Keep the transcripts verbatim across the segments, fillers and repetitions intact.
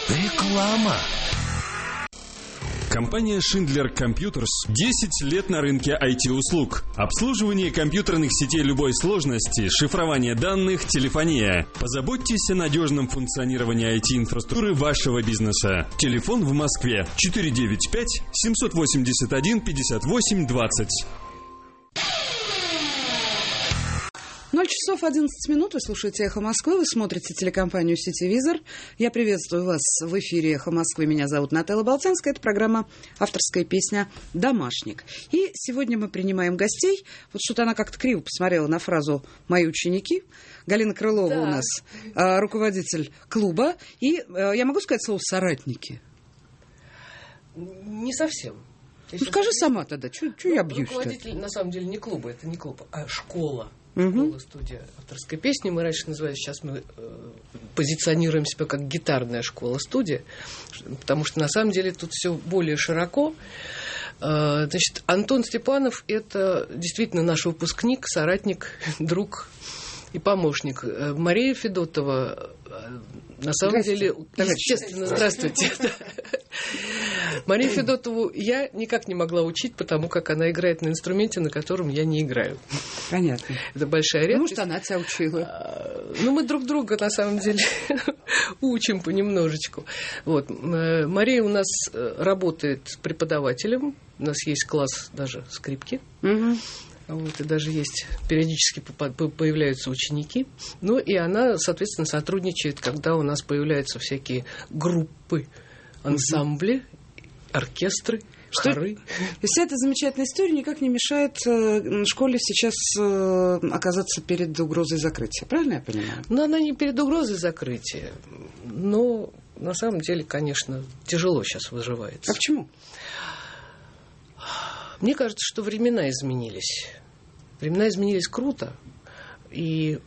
Реклама. Компания Schindler Computers десять лет на рынке ай ти-услуг. Обслуживание компьютерных сетей любой сложности, шифрование данных, телефония. Позаботьтесь о надежном функционировании ай ти-инфраструктуры вашего бизнеса. Телефон в Москве четыре девять пять семь восемь один пятьдесят восемь двадцать. ноль часов одиннадцать минут. Вы слушаете «Эхо Москвы», вы смотрите телекомпанию «Сетевизор». Я приветствую вас в эфире «Эхо Москвы». Меня зовут Наталья Болтянская. Это программа «Авторская песня «Домашник». И сегодня мы принимаем гостей. Вот что-то она как-то криво посмотрела на фразу «мои ученики». Галина Крылова да. у нас а, руководитель клуба. И а, я могу сказать слово «соратники»? Не совсем. Ну, скажи сама тогда, что ну, я бьюсь-то? Руководитель, на самом деле, не клуба, это не клуб, а школа. Угу. Школа-студия авторской песни. Мы раньше называли, сейчас мы э, позиционируем себя как гитарная школа-студия, потому что на самом деле тут все более широко. Э, значит, Антон Степанов – это действительно наш выпускник, соратник, друг и помощник. Э, Мария Федотова, э, на самом деле, естественно, здравствуйте. Марию Федотову я никак не могла учить, потому как она играет на инструменте, на котором я не играю. Понятно. Это большая редкость. Может, она тебя учила. Ну, мы друг друга, на самом деле, учим понемножечку. Вот. Мария у нас работает преподавателем. У нас есть класс даже скрипки. Угу. Вот, и даже есть, периодически появляются ученики. Ну, и она, соответственно, сотрудничает, когда у нас появляются всякие группы, ансамбли, оркестры, что, хоры. И вся эта замечательная история никак не мешает э, школе сейчас э, оказаться перед угрозой закрытия. Правильно я понимаю? Ну, она не перед угрозой закрытия. Но, на самом деле, конечно, тяжело сейчас выживается. А почему? Мне кажется, что времена изменились. Времена изменились круто. И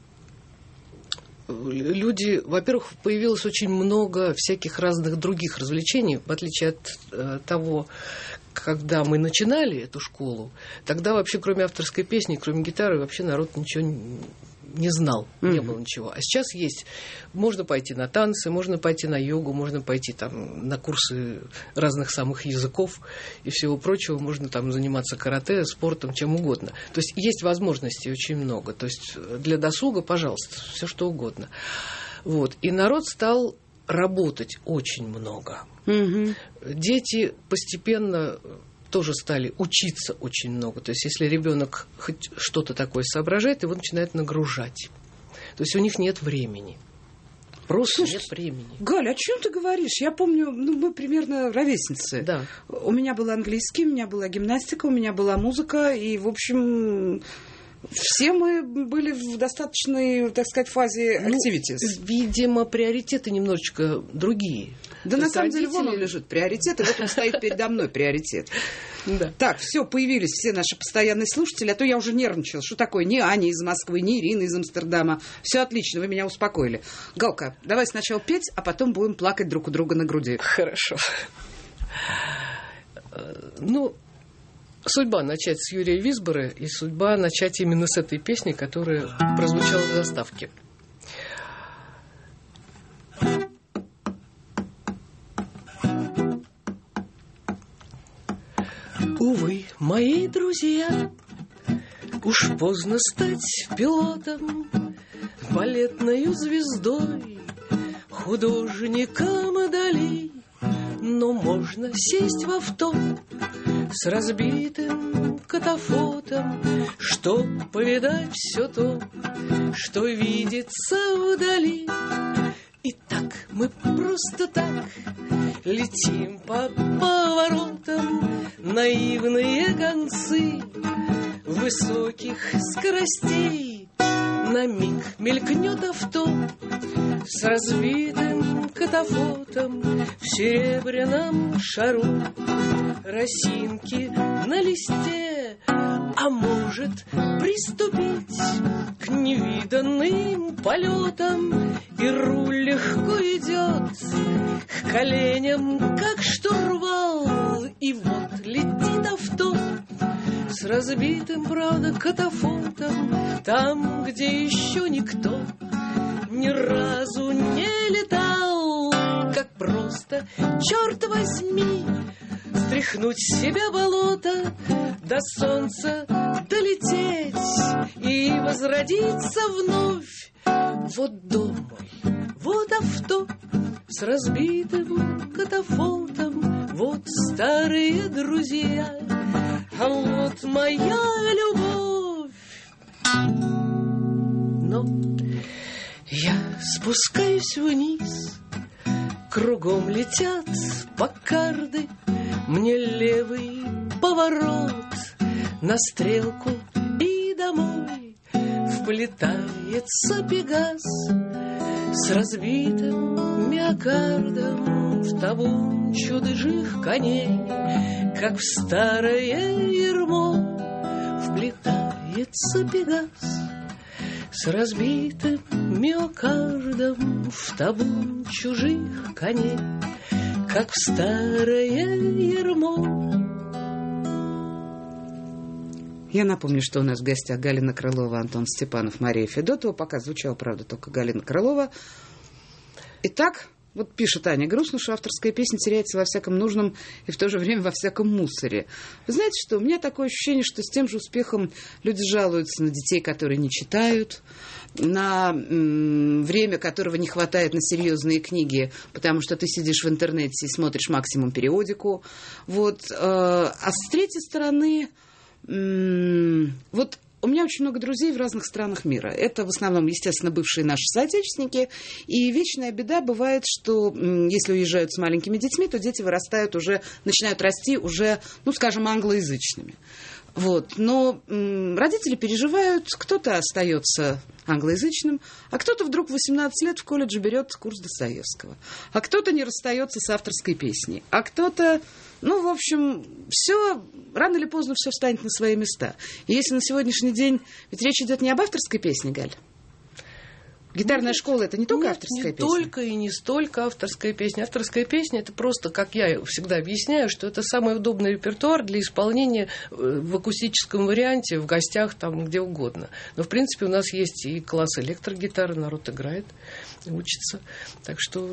люди, во-первых, появилось очень много всяких разных других развлечений, в отличие от э, того, когда мы начинали эту школу, тогда вообще кроме авторской песни, кроме гитары, вообще народ ничего не, не знал, mm-hmm. не было ничего. А сейчас есть, можно пойти на танцы, можно пойти на йогу, можно пойти там на курсы разных самых языков и всего прочего, можно там заниматься карате, спортом, чем угодно. То есть есть возможностей очень много. То есть для досуга, пожалуйста, все что угодно. Вот. И народ стал работать очень много. Mm-hmm. Дети постепенно тоже стали учиться очень много. То есть, если ребенок хоть что-то такое соображает, его начинают нагружать. То есть, у них нет времени. Просто Слушай, нет времени. Галя, о чем ты говоришь? Я помню, ну, мы примерно ровесницы. Да. У меня был английский, у меня была гимнастика, у меня была музыка. И, в общем, все мы были в достаточной, так сказать, фазе activities. Ну, видимо, приоритеты немножечко другие. Да, на самом деле, вон он лежит, приоритет, и вот он стоит передо мной, приоритет. Да. Так, все, появились все наши постоянные слушатели, а то я уже нервничала. Что такое? Ни Аня из Москвы, ни Ирина из Амстердама. Все отлично, вы меня успокоили. Галка, давай сначала петь, а потом будем плакать друг у друга на груди. Хорошо. Ну, судьба начать с Юрия Висбора, и судьба начать именно с этой песни, которая прозвучала в заставке. Увы, мои друзья, уж поздно стать пилотом, балетною звездой, художником Дали. Но можно сесть в авто с разбитым катафотом, чтоб повидать все то, что видится вдали. И так мы просто так летим по поворотам, наивные гонцы высоких скоростей. На миг мелькнет авто с разбитым катафотом в серебряном шару, росинки на листе, а может приступить к невиданным полетам, и руль легко идет к коленям, как штурвал, и вот летит авто с разбитым, правда, катафотом, там, где еще никто ни разу не летал. Как просто, черт возьми, стряхнуть с себя болото, до солнца долететь и возродиться вновь. Вот дом мой, вот авто с разбитым катафотом, вот старые друзья, а вот моя любовь. Но я спускаюсь вниз, кругом летят покарды, мне левый поворот на стрелку и домой. Вплетается Пегас с разбитым миокардом в табун чудыжих коней, как в старое ермо. Вплетается Пегас с разбитым миокардом в табун чужих коней, как в старое ермо. Я напомню, что у нас в гостях Галина Крылова, Антон Степанов, Мария Федотова. Пока звучала, правда, только Галина Крылова. Итак, вот пишет Аня, грустно, что авторская песня теряется во всяком нужном и в то же время во всяком мусоре. Вы знаете что, у меня такое ощущение, что с тем же успехом люди жалуются на детей, которые не читают, на м- время, которого не хватает на серьезные книги, потому что ты сидишь в интернете и смотришь максимум периодику. Вот. Э- а с третьей стороны, м- вот... У меня очень много друзей в разных странах мира. Это в основном, естественно, бывшие наши соотечественники. И вечная беда бывает, что если уезжают с маленькими детьми, то дети вырастают уже, начинают расти уже, ну, скажем, англоязычными. Вот. Но м, родители переживают, кто-то остается англоязычным, а кто-то вдруг в восемнадцать лет в колледже берет курс Достоевского, а кто-то не расстается с авторской песней, а кто-то, ну, в общем, все, рано или поздно все встанет на свои места. И если на сегодняшний день, ведь речь идет не об авторской песне, Галь. Гитарная нет, школа — это не только нет, авторская не песня? Не только и не столько авторская песня. Авторская песня — это просто, как я всегда объясняю, что это самый удобный репертуар для исполнения в акустическом варианте, в гостях, там, где угодно. Но, в принципе, у нас есть и класс электрогитары, народ играет, учится. Так что...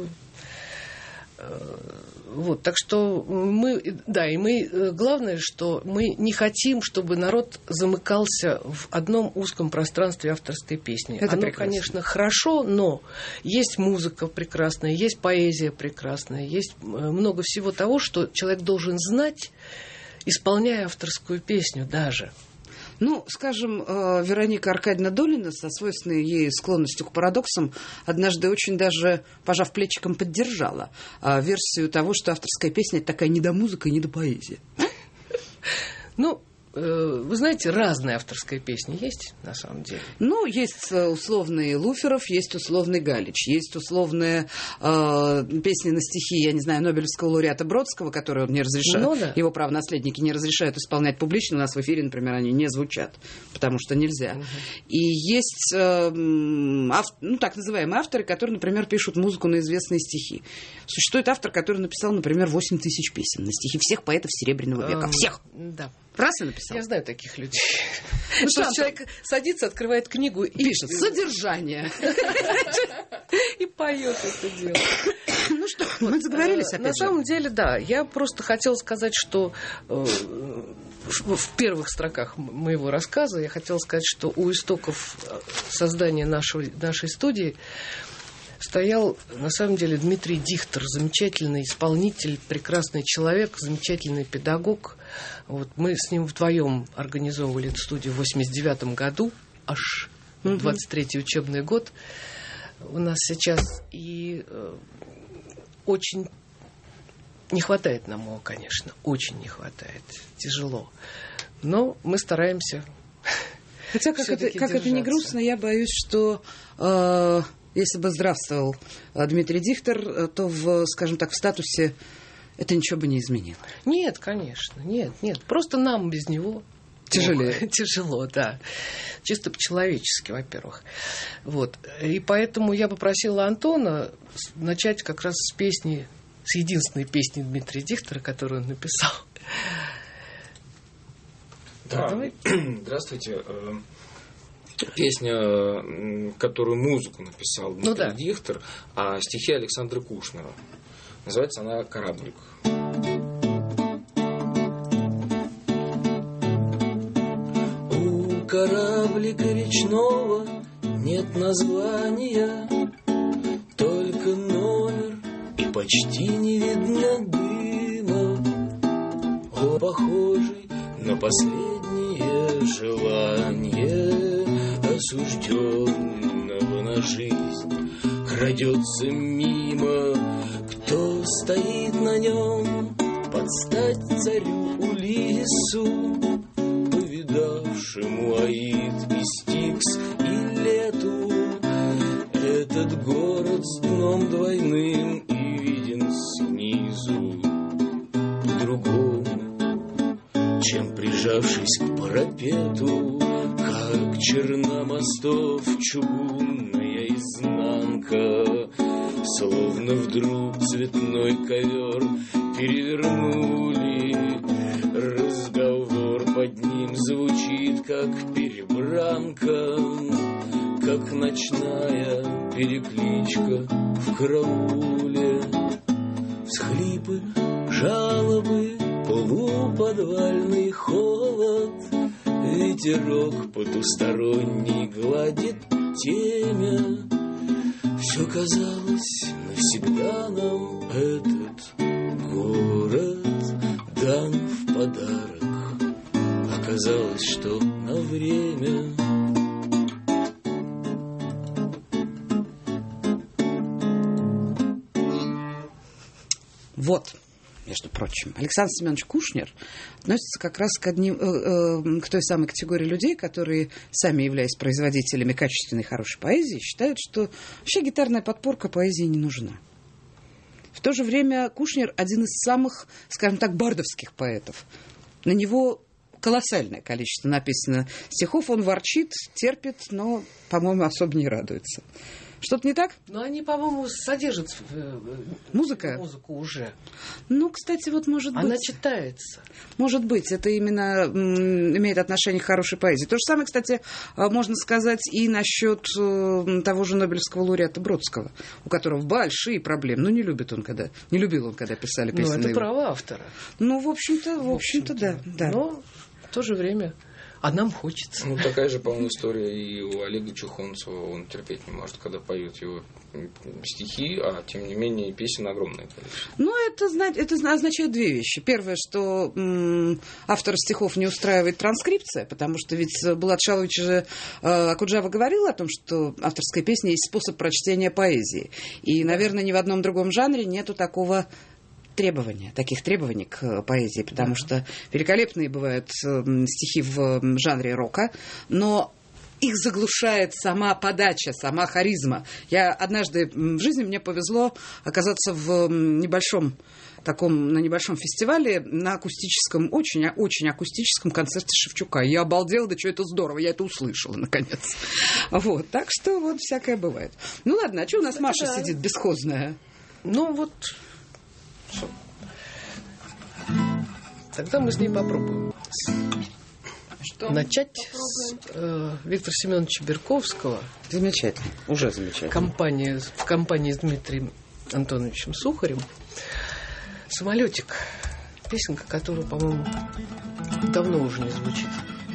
Вот, так что мы, да, и мы, главное, что мы не хотим, чтобы народ замыкался в одном узком пространстве авторской песни. Это Оно, прекрасно. конечно, хорошо, но есть музыка прекрасная, есть поэзия прекрасная, есть много всего того, что человек должен знать, исполняя авторскую песню даже. Ну, скажем, Вероника Аркадьевна Долина со свойственной ей склонностью к парадоксам однажды очень даже, пожав плечиком, поддержала версию того, что авторская песня — это такая недомузыка и недопоэзия. Ну, вы знаете, разные авторские песни есть, на самом деле. Ну, есть условный Луферов, есть условный Галич, есть условные э, песни на стихи, я не знаю, Нобелевского лауреата Бродского, которые он не разрешает, ну, да. его правонаследники не разрешают исполнять публично, у нас в эфире, например, они не звучат, потому что нельзя. Угу. И есть, э, ав, ну, так называемые авторы, которые, например, пишут музыку на известные стихи. Существует автор, который написал, например, восемь тысяч песен на стихи всех поэтов Серебряного века. Всех! Да. Раз и написал. Я знаю таких людей. Ну, что человек садится, открывает книгу и пишет содержание. И поет это дело. Ну что, мы заговорились опять На же. самом деле, да. Я просто хотела сказать, что в первых строках моего рассказа я хотела сказать, что у истоков создания нашей, нашей студии стоял, на самом деле, Дмитрий Дихтер, замечательный исполнитель, прекрасный человек, замечательный педагог. Вот мы с ним вдвоем организовывали эту студию в восемьдесят девятом году, аж двадцать третий учебный год у нас сейчас. И э, очень не хватает нам его, конечно, очень не хватает, тяжело. Но мы стараемся. Хотя, как, это, как это не грустно, я боюсь, что... Э- Если бы здравствовал Дмитрий Дихтер, то, в, скажем так, в статусе это ничего бы не изменило. Нет, конечно, нет, нет. Просто нам без него тяжелее. Ох, тяжело, да. Чисто по-человечески, во-первых. Вот. И поэтому я попросила Антона начать как раз с песни, с единственной песни Дмитрия Дихтера, которую он написал. Да, давай. Здравствуйте. Песня, которую музыку написал Дмитрий ну, да. Дихтер, а стихи Александра Кушнера. Называется она «Кораблик». У кораблика речного нет названия, только номер и почти не видно дыма. О, похожий на последнее желание осужденного на жизнь, крадется мимо. Кто стоит на нем под стать царю Улиссу, повидавшему Аид и Стикс и Лету? Этот город с дном двойным и виден снизу по-другому, чем прижавшись к парапету, как черна мостов чугунная изнанка. Словно вдруг цветной ковер перевернули, разговор под ним звучит, как перебранка, как ночная перекличка в карауле. Всхлипы, жалобы, полуподвальный холод, ветерок потусторонний гладит темя. Все казалось, навсегда нам этот город дан в подарок. Оказалось, что на время. Вот, между прочим, Александр Семенович Кушнер относится как раз к, одним, э, э, к той самой категории людей, которые, сами являясь производителями качественной хорошей поэзии, считают, что вообще гитарная подпорка поэзии не нужна. В то же время Кушнер один из самых, скажем так, бардовских поэтов. На него колоссальное количество написано стихов, он ворчит, терпит, но, по-моему, особо не радуется. Что-то не так? Ну, они, по-моему, содержат Музыка? музыку уже. Ну, кстати, вот может быть... Она читается. Может быть, это именно м, имеет отношение к хорошей поэзии. То же самое, кстати, можно сказать и насчет э, того же Нобелевского лауреата Бродского, у которого большие проблемы. Ну, не любит он, когда... Не любил он, когда писали песни. Ну, это право автора. Ну, в общем-то, в общем-то, да, да. Но в то же время... А нам хочется. Ну, такая же, по-моему, история и у Олега Чухонцева. Он терпеть не может, когда поют его стихи, а, тем не менее, песен огромное количество. Ну, это, это означает две вещи. Первое, что м, автора стихов не устраивает транскрипция, потому что ведь Булат Шалович же э, Акуджава говорил о том, что авторская песня есть способ прочтения поэзии. И, наверное, ни в одном другом жанре нету такого... требования, таких требований к поэзии, потому да. что великолепные бывают стихи в жанре рока, но их заглушает сама подача, сама харизма. Я однажды в жизни мне повезло оказаться в небольшом таком, на небольшом фестивале на акустическом, очень, очень акустическом концерте Шевчука. Я обалдела, да что это здорово, я это услышала, наконец. Вот, так что вот всякое бывает. Ну ладно, а что у нас Маша да. сидит бесхозная? Ну вот... Тогда мы с ней попробуем. Что? Начать попробуем? с э, Виктора Семеновича Берковского. Замечательно, уже замечательно. Компания, в компании с Дмитрием Антоновичем Сухарем. «Самолетик». Песенка, которая, по-моему, давно уже не звучит.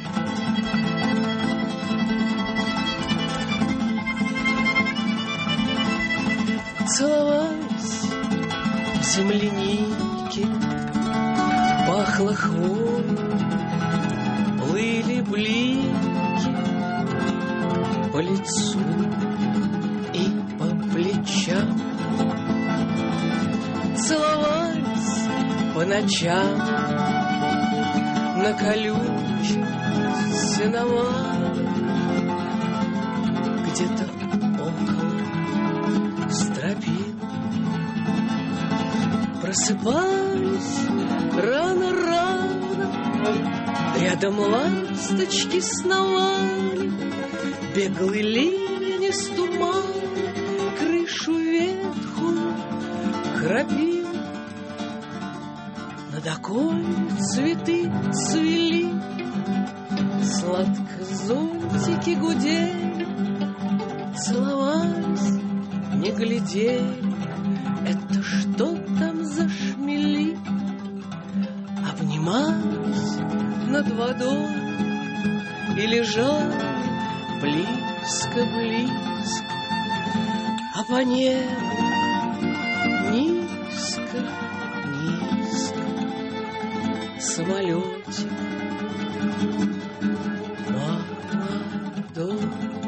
Целовались в землянике, пахло хвоей, плыли блики по лицу и по плечам. Целовались по ночам на колючем сеновале, где-то около стропин. Просыпались рано-рано, рядом ласточки сновали, беглый ливень из тумана крышу ветхую храпил. Над окой цветы цвели, сладко зонтики гудели, целовались, не глядели. Это что-то над водой и лежали близко-близко, а по небу низко-низко самолетик молодой.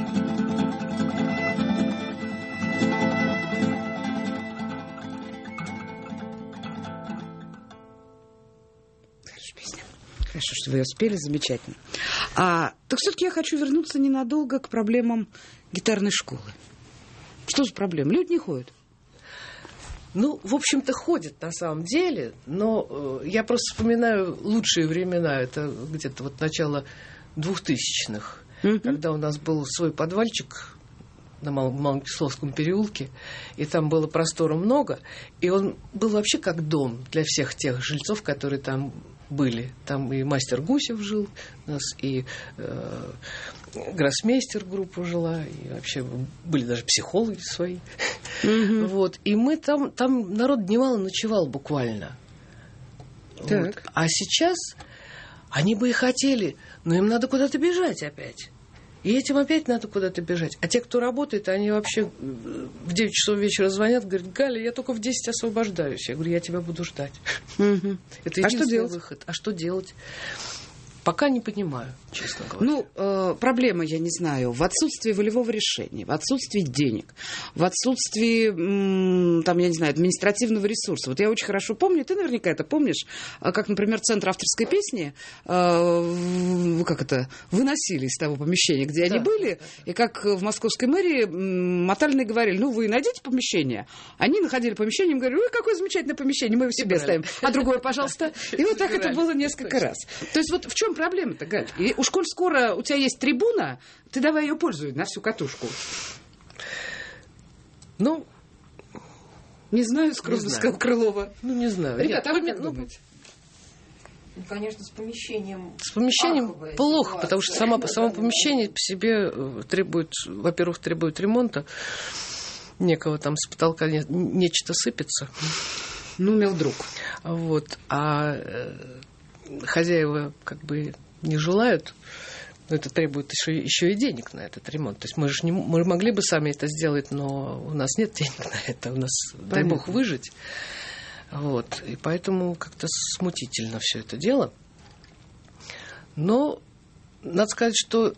Хорошо, что вы ее спели, замечательно. А, так все-таки я хочу вернуться ненадолго к проблемам гитарной школы. Что за проблемы? Люди не ходят. Ну, в общем-то, ходят на самом деле, но э, я просто вспоминаю лучшие времена. Это где-то вот начало двухтысячных, mm-hmm. когда у нас был свой подвальчик на Мал- Малокисловском переулке, и там было простора много, и он был вообще как дом для всех тех жильцов, которые там были. Там и мастер Гусев жил у нас, и э, гроссмейстер группа жила, и вообще были даже психологи свои. Mm-hmm. Вот. И мы там, там народ дневал и ночевал буквально. Вот. А сейчас они бы и хотели, но им надо куда-то бежать опять. И этим опять надо куда-то бежать. А те, кто работает, они вообще в девять часов вечера звонят, говорят: Галя, я только в десять освобождаюсь. Я говорю: я тебя буду ждать. Угу. Это единственный а что делать? выход. А что делать? Пока не понимаю, честно говоря. Ну, э, проблема, я не знаю, в отсутствии волевого решения, в отсутствии денег, в отсутствии, м, там, я не знаю, административного ресурса. Вот я очень хорошо помню, ты наверняка это помнишь, как, например, Центр авторской песни, э, как это, выносили из того помещения, где да, они были, да, да. И как в московской мэрии мотали и говорили: ну, вы найдите помещение. Они находили помещение и говорили: ой, какое замечательное помещение, мы его себе оставим, а другое, пожалуйста. И вот так это было несколько раз. То есть вот в чем проблема-то, Галь? И уж коль скоро у тебя есть трибуна, ты давай ее пользуй на всю катушку. Ну, не знаю, скромно сказала Крылова. Ну, не знаю. Ребята, а вы как ну, думаете? Ну, конечно, с помещением... С помещением аховая плохо, ситуация. потому что само, само помещение по себе требует, во-первых, требует ремонта. Некого там с потолка не, нечто сыпется. Ну, мил друг. Вот. А хозяева как бы не желают, но это требует еще, еще и денег на этот ремонт. То есть мы же не, мы могли бы сами это сделать, но у нас нет денег на это, у нас, понятно, дай бог, выжить. Вот. И поэтому как-то смутительно все это дело. Но надо сказать, что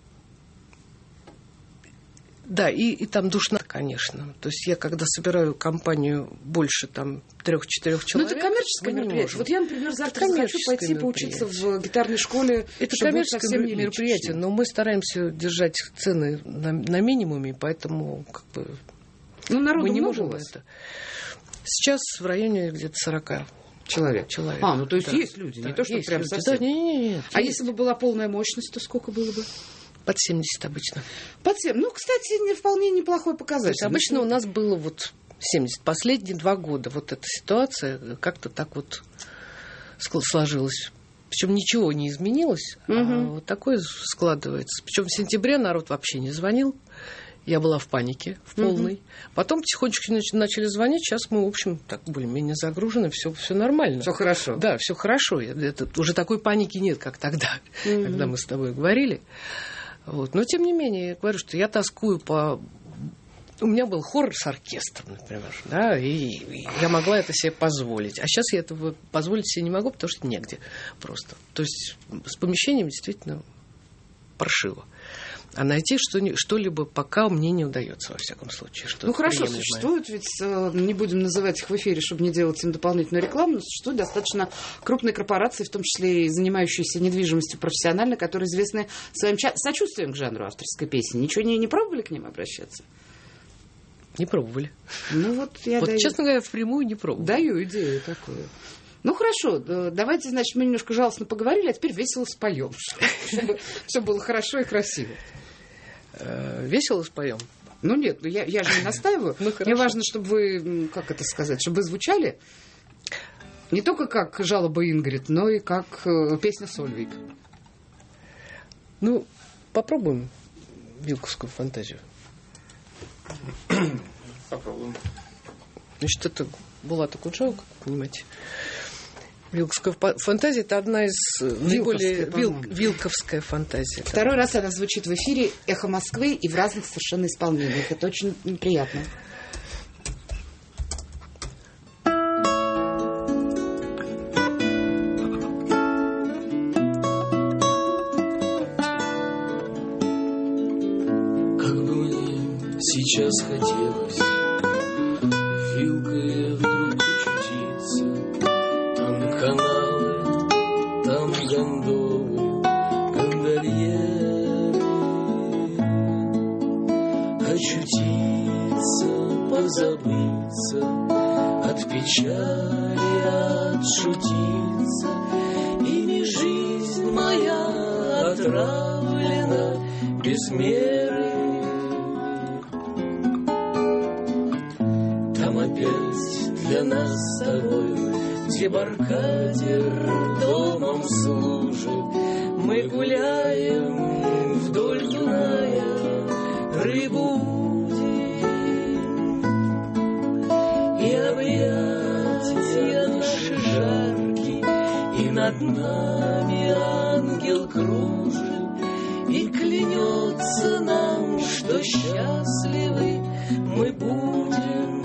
да, и, и там душно, конечно. То есть я, когда собираю компанию больше там трех-четырех человек... Ну, это коммерческое мероприятие. Вот я, например, завтра захочу пойти поучиться в гитарной школе. Это коммерческое мероприятие, но мы стараемся держать цены на, на минимуме, поэтому как бы ну, мы не можем это. Сейчас в районе где-то сорока человек. человек. А, ну то есть да. есть люди, Да, не то, что прям люди. совсем. Да, не, не, не, а есть. если бы была полная мощность, то сколько было бы? Под семьдесят обычно. Под семьдесят. Ну, кстати, не вполне неплохой показатель. То есть обычно у нас было вот семьдесят. Последние два года вот эта ситуация как-то так вот сложилась. Причем ничего не изменилось, угу. а вот такое складывается. Причем в сентябре народ вообще не звонил. Я была в панике, в полной. Угу. Потом потихонечку начали звонить. Сейчас мы, в общем, так более-менее загружены. Все, все нормально. Все хорошо. Да, все хорошо. Это, уже такой паники нет, как тогда, угу. когда мы с тобой говорили. Вот. Но, тем не менее, я говорю, что я тоскую по... У меня был хор с оркестром, например, да, и, и я могла это себе позволить. А сейчас я этого позволить себе не могу, потому что негде просто. То есть с помещением действительно паршиво. А найти что-либо пока мне не удается, во всяком случае. Ну, хорошо, существует, ведь не будем называть их в эфире, чтобы не делать им дополнительную рекламу, но существуют достаточно крупные корпорации, в том числе и занимающиеся недвижимостью профессионально, которые известны своим сочувствием к жанру авторской песни. Ничего не, не пробовали к ним обращаться? Не пробовали. Ну, вот я вот, даю... честно говоря, впрямую не пробовали. Даю идею такую. Ну, хорошо, давайте, значит, мы немножко жалостно поговорили, а теперь весело споем, чтобы все было хорошо и красиво. Весело споем? Ну, нет, я, я же не настаиваю. Ну, мне важно, чтобы вы, как это сказать, чтобы вы звучали не только как жалоба Ингрид, но и как песня Сольвейг. Ну, попробуем вилковскую фантазию. Попробуем. Значит, это Булата Куджава, как вы понимаете. Вилковская фантазия – это одна из наиболее... Вил... Вилковская фантазия. Второй раз она звучит в эфире «Эхо Москвы» и в разных совершенно исполнениях. Это очень приятно. Как бы мне сейчас хотелось вилкой вдруг очутиться. Там каналы, там гондолы, гондольеры. Очутиться, позабыться, от печали отшутиться. Ими жизнь моя отравлена без меры. Там опять для нас с тобой дебаркадер домом служит. Мы гуляем вдоль Дуная, рыбу удим. И объятия наши жаркие, и над нами ангел кружит. И клянется нам, что счастливы мы будем.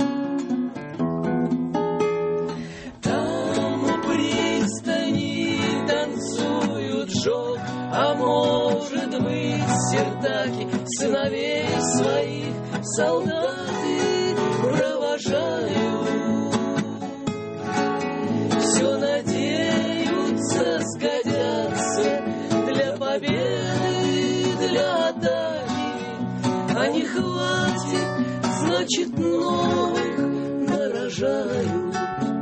Там у пристани танцуют жёг, а может быть сертаки сыновей своих солдаты провожают. Все надеются, сгодятся для победы, для атаки. А не хватит, значит, новых нарожают.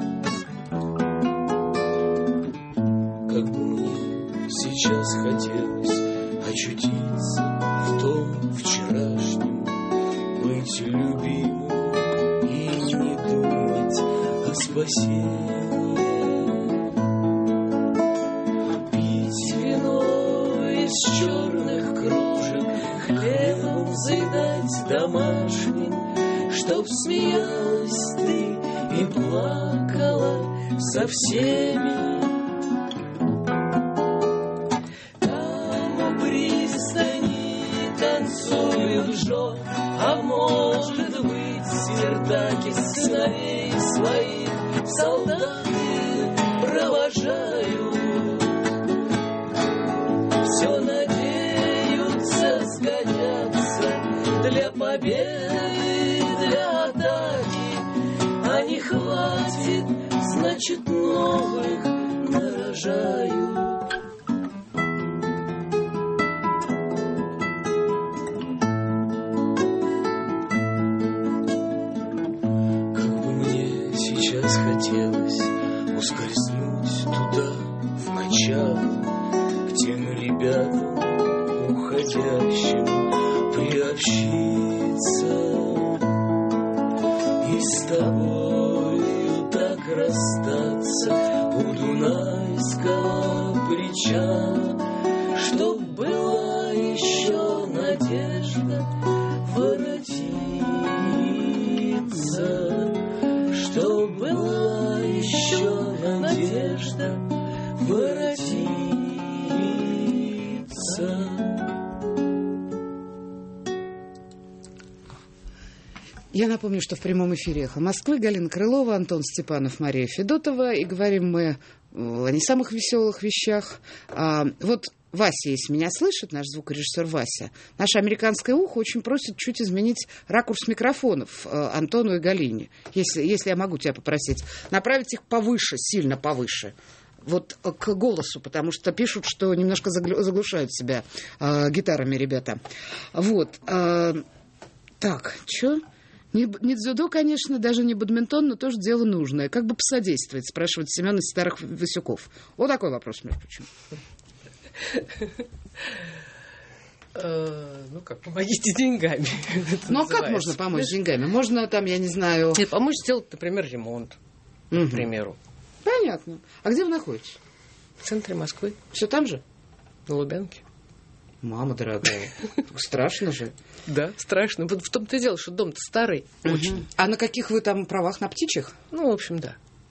Как бы мне сейчас хотелось очутиться в том вчерашнем, быть любимым и не думать о спасении. Пить вино из черных кружек, хлебом заедать домашним, чтоб смеялась ты и плакала со всеми. Танцуют жёг, а может быть сертаки сыновей своих солдаты провожают. Все надеются, сгодятся для победы, для атаки. А не хватит, значит, новых нарожают. Хотелось ускользнуть туда в начало, к тем ребятам уходящим приобщиться. И с тобою так расстаться у Дунайского причала, чтоб была еще надежда воротиться. Чтоб была еще надежда воротиться. Я напомню, что в прямом эфире «Эхо Москвы» Галина Крылова, Антон Степанов, Мария Федотова. И говорим мы о не самых веселых вещах. А, вот Вася, если меня слышит, наш звукорежиссер Вася, наше американское ухо очень просит чуть изменить ракурс микрофонов э, Антону и Галине. Если, если я могу тебя попросить, направить их повыше, сильно повыше. Вот э, к голосу, потому что пишут, что немножко заглю, заглушают себя э, гитарами ребята. Вот. Э, так, что? Не, не дзюдо, конечно, даже не бадминтон, но тоже дело нужное. Как бы посодействовать, спрашивает Семен из Старых Васюков. Вот такой вопрос, между прочим. Ну как, помогите деньгами. Ну а как можно помочь деньгами? Можно там, я не знаю... Нет, помочь сделать, например, ремонт, к примеру. Понятно. А где вы находитесь? В центре Москвы. Все там же? На Лубянке. Мама дорогая, страшно же. Да, страшно. В том-то и дело, что дом-то старый очень. А на каких вы там правах? На птичьих? Ну, в общем, да.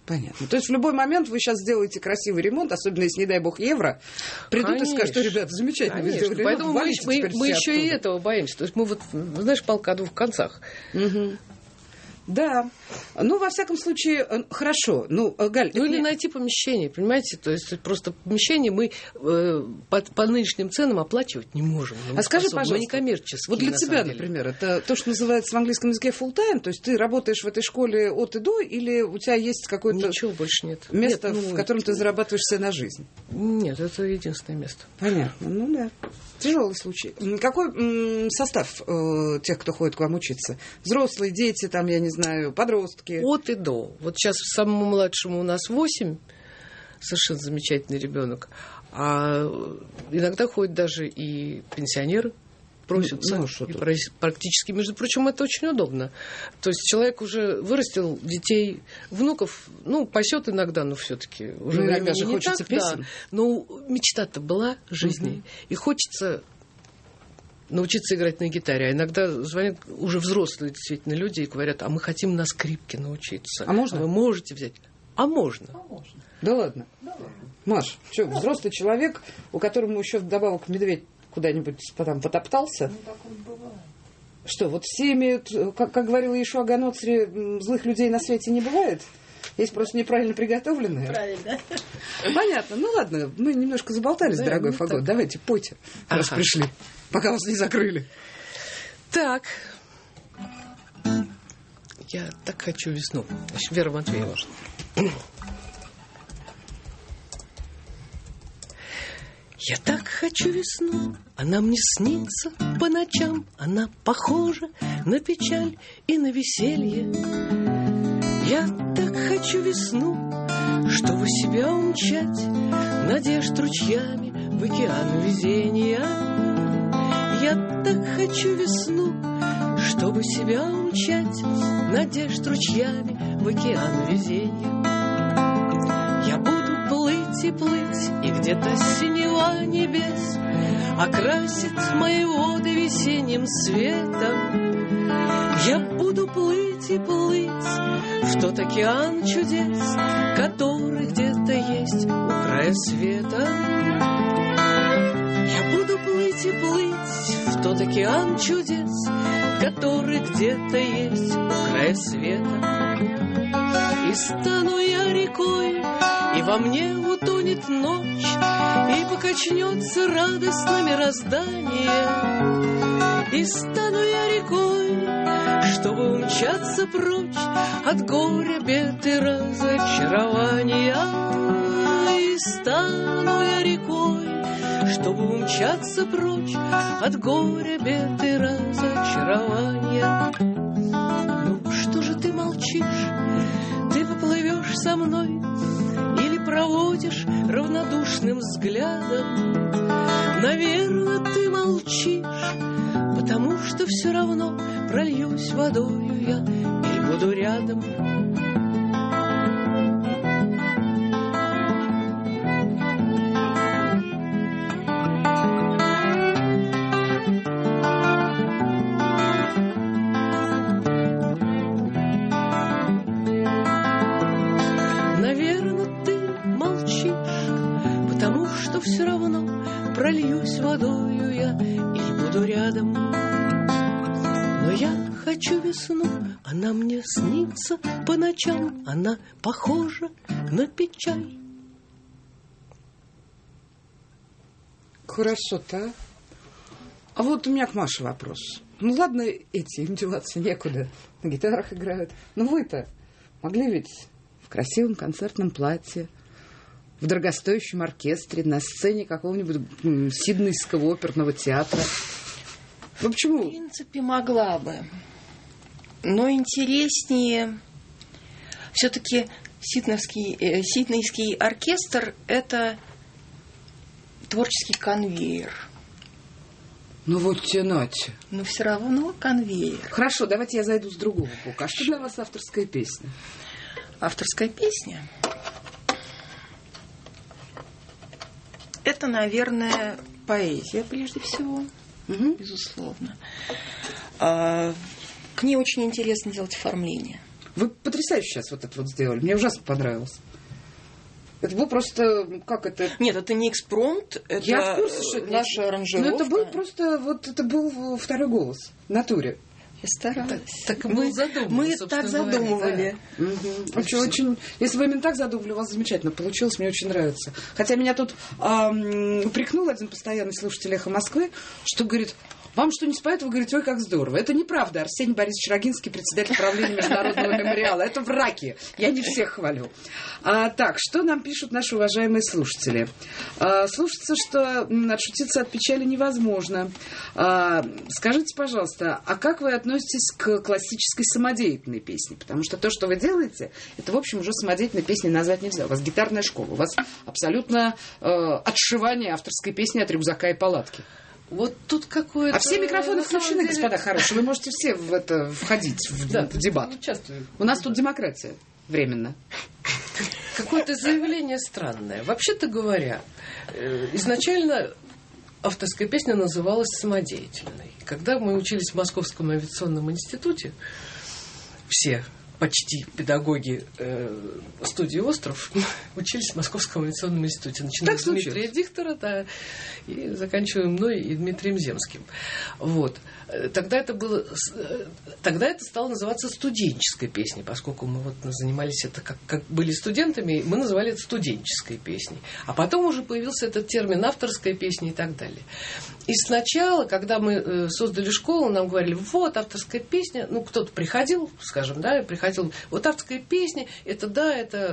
Понятно. То есть в любой момент вы сейчас сделаете красивый ремонт, особенно если, не дай бог, евро, придут Конечно. и скажут, что, ребята, замечательно, вы сделали ремонт, Поэтому мы, мы, мы еще оттуда. и этого боимся. То есть мы вот, знаешь, палка о двух концах. Угу. Да. Ну, во всяком случае, хорошо. Ну, Галь... Ну, или не... найти помещение, понимаете? То есть просто помещение мы э, по, по нынешним ценам оплачивать не можем. А скажи, способны. пожалуйста, мы не коммерческие, вот для на тебя, самом деле. например, это то, что называется в английском языке full-time, то есть ты работаешь в этой школе от и до, или у тебя есть какое-то Ничего больше нет. место, Нет, ну, в котором ты зарабатываешь себе на жизнь? Нет, это единственное место. Понятно, ну да. Тяжелый случай. Какой м, состав э, тех, кто ходит к вам учиться? Взрослые, дети, там, я не знаю, подростки? От и до. Вот сейчас самому младшему у нас восемь, совершенно замечательный ребенок. А иногда ходят даже и пенсионеры, просятся. Ну, что и тут? практически, между прочим, это очень удобно. То есть человек уже вырастил детей, внуков, ну, пасет иногда, но все-таки уже Ну, иногда времени же не хочется так, песен. да. Но мечта-то была жизни. Угу. И хочется научиться играть на гитаре. А иногда звонят уже взрослые действительно люди и говорят, а мы хотим на скрипке научиться. А можно? А вы можете взять? А можно. А можно. Да ладно? Да. Маш, что, взрослый человек, у которого еще вдобавок медведь куда-нибудь там потоптался? Ну, такое бывает. Что, вот все имеют, как, как говорил Иешуа Ганоцри, злых людей на свете не бывает? Есть просто неправильно приготовленные? Правильно. Понятно. Ну ладно, мы немножко заболтались, Да, дорогой ну Фагот. так. Давайте, пойте, раз Ага. пришли, пока вас не закрыли. Так. Я так хочу весну. Значит, Вера Матвеева. Я так хочу весну, она мне снится по ночам, она похожа на печаль и на веселье. Я так хочу весну, чтобы себя умчать, надежд ручьями в океан везения. Я так хочу весну, чтобы себя умчать, надежд ручьями в океан везения. Я буду плыть и плыть, и где-то синева небес окрасит мои воды весенним светом. Я буду плыть и плыть в тот океан чудес, который где-то есть у края света. Я буду плыть и плыть в тот океан чудес, который где-то есть у края света. И стану я рекой, и во мне утонет ночь, и покачнется радостно мироздание. И стану я рекой, чтобы умчаться прочь от горя, бед и разочарования. И стану я рекой, чтобы умчаться прочь от горя, бед и разочарования. Ну что же ты молчишь? Ты поплывешь со мной или проводишь равнодушным взглядом? Наверное, ты молчишь, потому что все равно прольюсь водою я или буду рядом. Все равно прольюсь водою я или буду рядом. Но я хочу весну, она мне снится по ночам, она похожа на печаль. Хорошо-то. А вот у меня к Маше вопрос. Ну ладно, эти, им деваться некуда, на гитарах играют. Но вы-то могли ведь в красивом концертном платье, в дорогостоящем оркестре, на сцене какого-нибудь Сиднейского оперного театра. Ну почему? В принципе, могла бы. Но интереснее все-таки Сиднейский, э, Сиднейский оркестр – это творческий конвейер. Ну вот тянуть. Но все равно конвейер. Хорошо, давайте я зайду с другого бока. А что для вас авторская песня? Авторская песня – это, наверное, поэзия, прежде всего, угу. безусловно. А, к ней очень интересно делать оформление. Вы потрясающе сейчас вот это вот сделали. Мне ужасно понравилось. Это был просто, как это... Нет, это не экспромт, это Я в курсе, что это наша аранжировка. Но это был просто, вот это был второй голос в натуре. Я старалась. Так, так мы, мы так задумывали. Да. Угу. Очень, очень, если вы именно так задумали, у вас замечательно получилось, мне очень нравится. Хотя меня тут эм, упрекнул один постоянный слушатель «Эхо Москвы», что говорит... Вам что не споет, вы говорите, ой, как здорово. Это неправда. Арсений Борисович Рогинский, председатель правления Международного мемориала. Это враки. Я не всех хвалю. А, так, что нам пишут наши уважаемые слушатели? А, слушается, что отшутиться от печали невозможно. А, скажите, пожалуйста, а как вы относитесь к классической самодеятельной песне? Потому что то, что вы делаете, это, в общем, уже самодеятельной песней назвать нельзя. У вас гитарная школа. У вас абсолютно э, отшивание авторской песни от рюкзака и палатки. Вот тут какое-то... А все микрофоны включены, деле... господа хорошие. Вы можете все в это входить, в, да, в дебат. У нас тут демократия временно. Какое-то заявление странное. Вообще-то говоря, изначально авторская песня называлась самодеятельной. Когда мы учились в Московском авиационном институте, все... почти педагоги э, студии «Остров» учились в Московском авиационном институте. Начиная с Дмитрия Дихтера, да, и заканчивая мной и Дмитрием Земским. Вот. Тогда это было, тогда это стало называться студенческой песней, поскольку мы вот занимались это, как, как были студентами, мы называли это студенческой песней. А потом уже появился этот термин авторская песня и так далее. И сначала, когда мы создали школу, нам говорили, вот авторская песня, ну кто-то приходил, скажем, да, приходил, вот авторская песня, это да, это,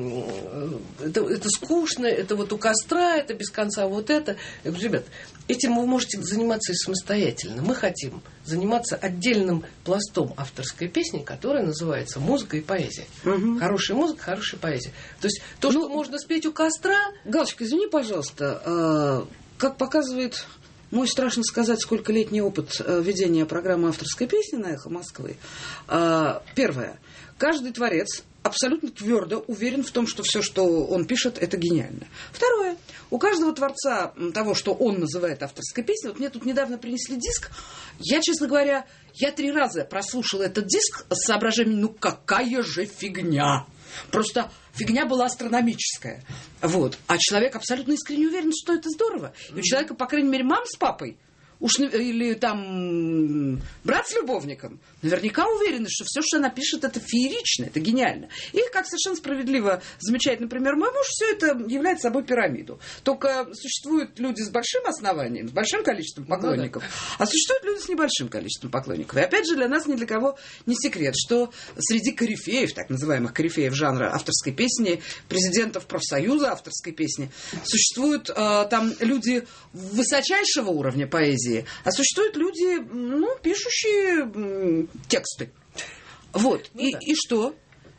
это, это скучно, это вот у костра, это без конца вот это. Я говорю, ребят, этим вы можете заниматься и самостоятельно. Мы хотим заниматься отдельным пластом авторской песни, которая называется музыка и поэзия. Угу. Хорошая музыка, хорошая поэзия. То есть то, ну, что можно спеть у костра... Галочка, извини, пожалуйста, как показывает мой, страшно сказать, скольколетний опыт ведения программы авторской песни на «Эхо Москвы», первое. Каждый творец абсолютно твердо уверен в том, что все, что он пишет, это гениально. Второе. У каждого творца того, что он называет авторской песней, вот мне тут недавно принесли диск, я, честно говоря, я три раза прослушала этот диск с соображением, ну какая же фигня. Просто фигня была астрономическая. Вот. А человек абсолютно искренне уверен, что это здорово. И у человека, по крайней мере, мама с папой, уж или там брат с любовником, наверняка уверены, что все, что она пишет, это феерично, это гениально. И, как совершенно справедливо замечает, например, мой муж, все это является собой пирамиду. Только существуют люди с большим основанием, с большим количеством поклонников, ну, да. А существуют люди с небольшим количеством поклонников. И опять же, для нас ни для кого не секрет, что среди корифеев, так называемых корифеев жанра авторской песни, президентов профсоюза авторской песни, существуют э, там люди высочайшего уровня поэзии, а существуют люди, ну, пишущие м, тексты. Вот. Ну, и, да. И что?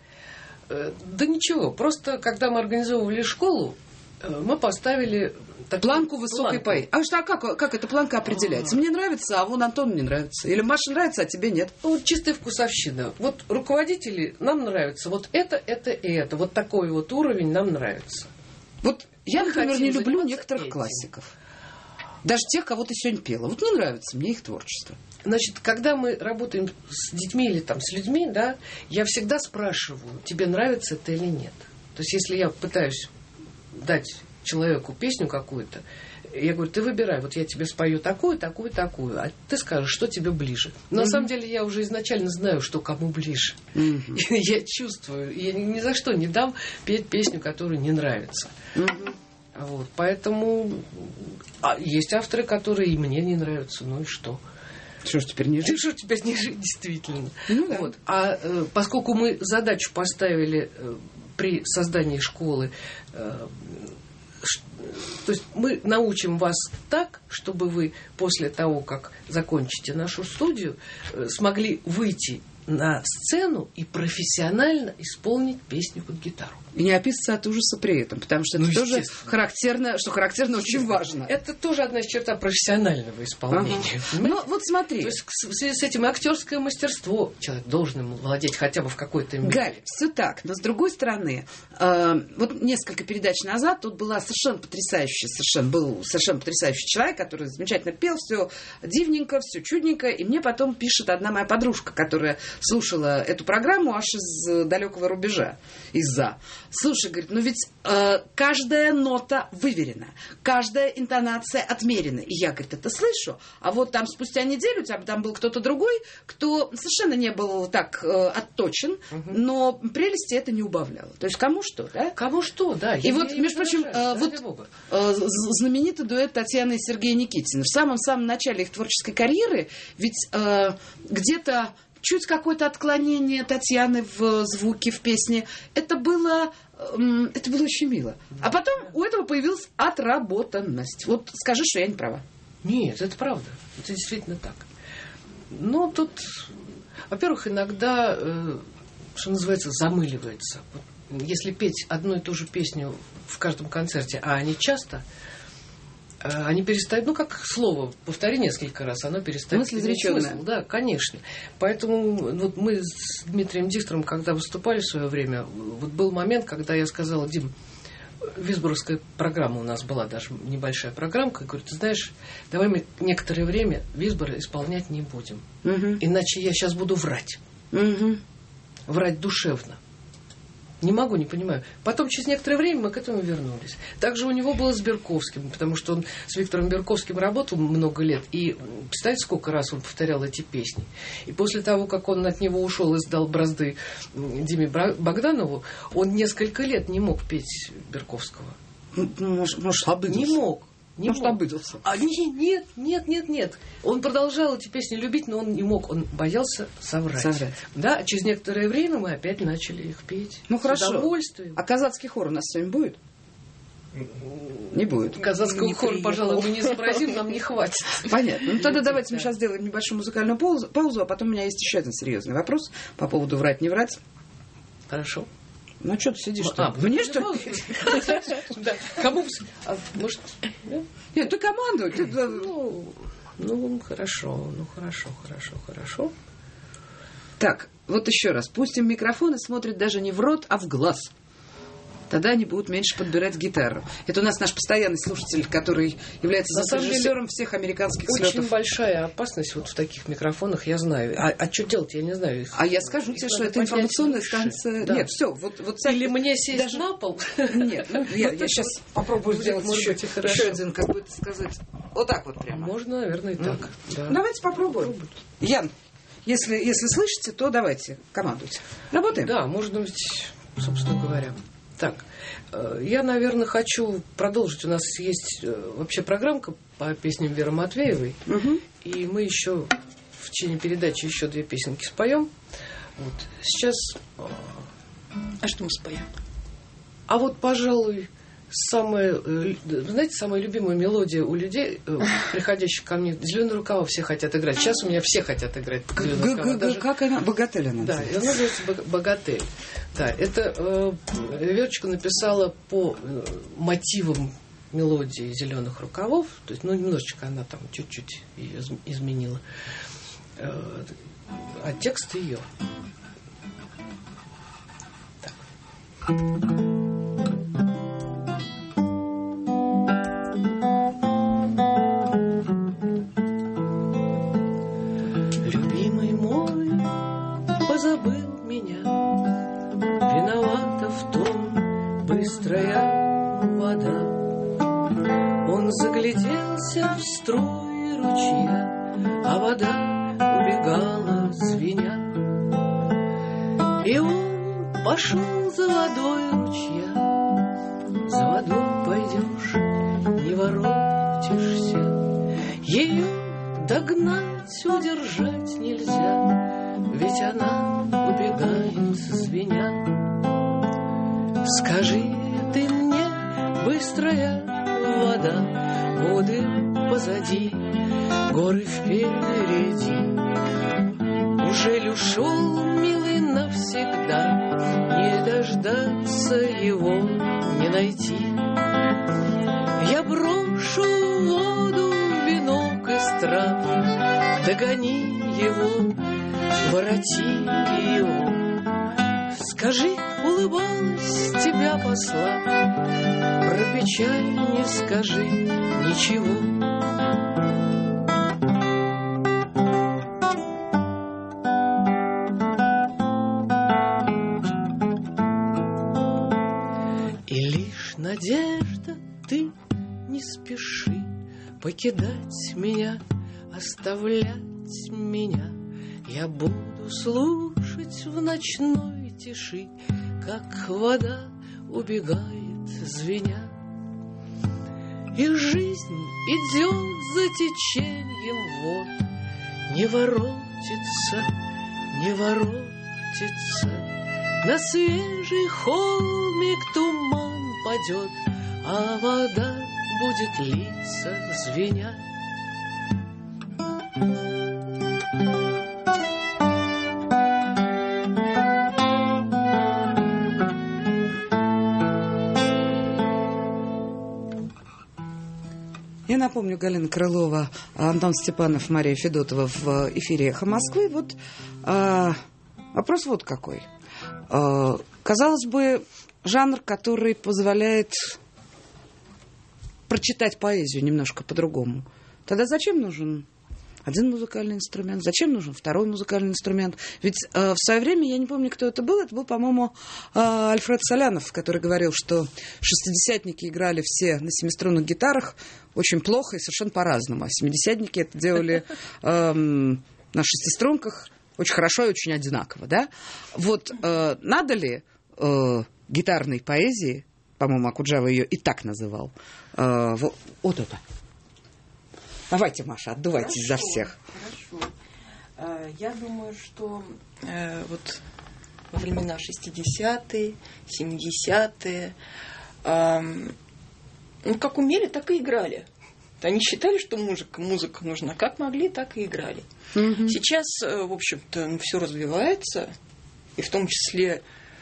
Да ничего. Просто, когда мы организовывали школу, мы поставили... Планку высокой поэзии. А что, а как, как эта планка определяется? А-а-а. Мне нравится, а вон Антону не нравится. Или Маше нравится, а тебе нет. Ну, чистая вкусовщина. Вот руководители, нам нравится вот это, это и это. Вот такой вот уровень нам нравится. Вот я, мы например, не люблю некоторых этим. классиков. Даже тех, кого ты сегодня пела. Вот не нравится мне их творчество. Значит, когда мы работаем с детьми или там с людьми, да, я всегда спрашиваю, тебе нравится это или нет. То есть, если я пытаюсь дать человеку песню какую-то, я говорю, ты выбирай, вот я тебе спою такую, такую, такую, а ты скажешь, что тебе ближе. Но mm-hmm. на самом деле я уже изначально знаю, что кому ближе. Mm-hmm. Я чувствую, я ни за что не дам петь песню, которая не нравится. Mm-hmm. Вот, поэтому а есть авторы, которые и мне не нравятся, ну и что? Что ж теперь не жить? Что ж теперь не жить, действительно. Ну, да. Вот. А э, поскольку мы задачу поставили э, при создании школы, э, ш, то есть мы научим вас так, чтобы вы после того, как закончите нашу студию, э, смогли выйти на сцену и профессионально исполнить песню под гитару. И не описаться от ужаса при этом, потому что ну, это тоже характерно, что характерно очень важно. Это тоже одна из черт профессионального исполнения. Ага. Ну, вот смотри. То есть в связи с этим актерское мастерство человек должен им владеть хотя бы в какой-то мере. Галь, все так. Но с другой стороны, э, вот несколько передач назад тут была совершенно потрясающая, совершенно, был совершенно потрясающий человек, который замечательно пел, все дивненько, все чудненько. И мне потом пишет одна моя подружка, которая слушала эту программу аж из далекого рубежа, из-за. Слушай, говорит, ну ведь э, каждая нота выверена, каждая интонация отмерена. И я, говорит, это слышу. А вот там спустя неделю у тебя там был кто-то другой, кто совершенно не был так э, отточен, угу. но прелести это не убавляло. То есть кому что, да? Кому что, да. И вот, между прочим, э, вот э, знаменитый дуэт Татьяны и Сергея Никитина. В самом-самом начале их творческой карьеры ведь э, где-то чуть какое-то отклонение Татьяны в звуке, в песне. Это было, э, это было очень мило. А потом у этого появилась отработанность. Вот скажи, что я не права. Нет, это правда. Это действительно так. Но тут, во-первых, иногда, э, что называется, замыливается. Вот, если петь одну и ту же песню в каждом концерте, а они часто, э, они перестают, ну, как слово, повтори несколько раз, оно перестает иметь смысл. Да, конечно. Поэтому вот мы с Дмитрием Диктором, когда выступали в свое время, вот был момент, когда я сказала: Дим, висборовская программа у нас была, даже небольшая программка. Я говорю, ты знаешь, давай мы некоторое время Висбора исполнять не будем. Угу. Иначе я сейчас буду врать. Угу. Врать душевно. Не могу, не понимаю. Потом, через некоторое время, мы к этому вернулись. Также у него было с Берковским, потому что он с Виктором Берковским работал много лет. И представьте, сколько раз он повторял эти песни. И после того, как он от него ушел и сдал бразды Диме Богданову, он несколько лет не мог петь Берковского. Может, может обиделся? Не мог. Не Может, мог. обиделся? А, нет, нет, нет, нет. Он продолжал эти песни любить, но он не мог. Он боялся соврать. соврать. Да, через некоторое время мы опять начали их петь. Ну, с хорошо. удовольствием. А казацкий хор у нас с вами будет? Не будет. Казацкого хора, пожалуй, мы не изобразим, нам не хватит. Понятно. Ну, тогда давайте мы сейчас сделаем небольшую музыкальную паузу, паузу, а потом у меня есть еще один серьезный вопрос по поводу врать, не врать. Хорошо. Ну, что ты сидишь? А, мне что ли? Да. Кому? Может... Нет, ты командуй. Ну, хорошо, ну, хорошо, хорошо, хорошо. Так, вот еще раз. Пустим микрофон и смотрит даже не в рот, а в глаз. Тогда они будут меньше подбирать гитару. Это у нас наш постоянный слушатель, который является режиссером всех американских очень слетов. Очень большая опасность вот в таких микрофонах, я знаю. А, а что делать, я не знаю. Их, а я скажу тебе, что это информационная станция. Да. Нет, все. Вот, вот, или мне сесть даже... на пол? Нет, ну, я, я сейчас попробую сделать еще, еще один, как бы это сказать, вот так вот прямо. Можно, наверное, и так. Mm. Да. Давайте попробуем. Ян, если, если слышите, то давайте, командуйте. Работаем? Да, можно быть, собственно говоря. Так, я, наверное, хочу продолжить. У нас есть вообще программка по песням Веры Матвеевой. Угу. И мы еще в течение передачи еще две песенки споем. Вот. Сейчас... А что мы споем? А вот, пожалуй, самая, знаете, самая любимая мелодия у людей, приходящих ко мне, «Зеленые рукава» все хотят играть. Сейчас у меня все хотят играть «Зеленые рукава». Даже... Как она? «Богатель» она да, она называется «Богатель». Да, это э, Верочка написала по э, мотивам мелодии «Зеленых рукавов». То есть, ну, немножечко она там чуть-чуть ее изменила. Э, а текст ее. Так. Любимый мой позабыл меня, виновата в том быстрая вода. Он загляделся в струи ручья, а вода убегала звеня. И он пошел за водой ручья. За водой пойдешь, не воротишься. Ее догнать, удержать нельзя, ведь она убегает звеня. Скажи ты мне, быстрая вода, воды позади, горы впереди. Ужель ушел, милый, навсегда, не дождаться его, не найти? Я брошу в воду венок из трав, догони его, вороти ее. Скажи, улыбалась, тебя послав, про печаль не скажи ничего. надежда, ты не спеши покидать меня, оставлять меня. Я буду слушать в ночной тиши, как вода убегает, звеня. И жизнь идет за течением вод, не воротится, не воротится. На свежий холмик туман падет, а вода будет литься, звеня. Я напомню, Галина Крылова, Антон Степанов, Мария Федотова в эфире «Эхо Москвы». Вот а, вопрос вот какой. А, казалось бы, жанр, который позволяет прочитать поэзию немножко по-другому. Тогда зачем нужен один музыкальный инструмент? Зачем нужен второй музыкальный инструмент? Ведь э, в свое время, я не помню, кто это был, это был, по-моему, э, Альфред Солянов, который говорил, что шестидесятники играли все на семиструнных гитарах очень плохо и совершенно по-разному. А семидесятники это делали э, на шестиструнках очень хорошо и очень одинаково. Да? Вот э, надо ли э, гитарной поэзии, по-моему, Акуджава ее и так называл, э, вот, вот это. Давайте, Маша, отдувайтесь за всех. Хорошо. Я думаю, что э, вот во времена шестидесятые, семидесятые, э, ну, как умели, так и играли. Они считали, что музыка, музыка нужна. Как могли, так и играли. Mm-hmm. Сейчас, в общем-то, ну, все развивается, и в том числе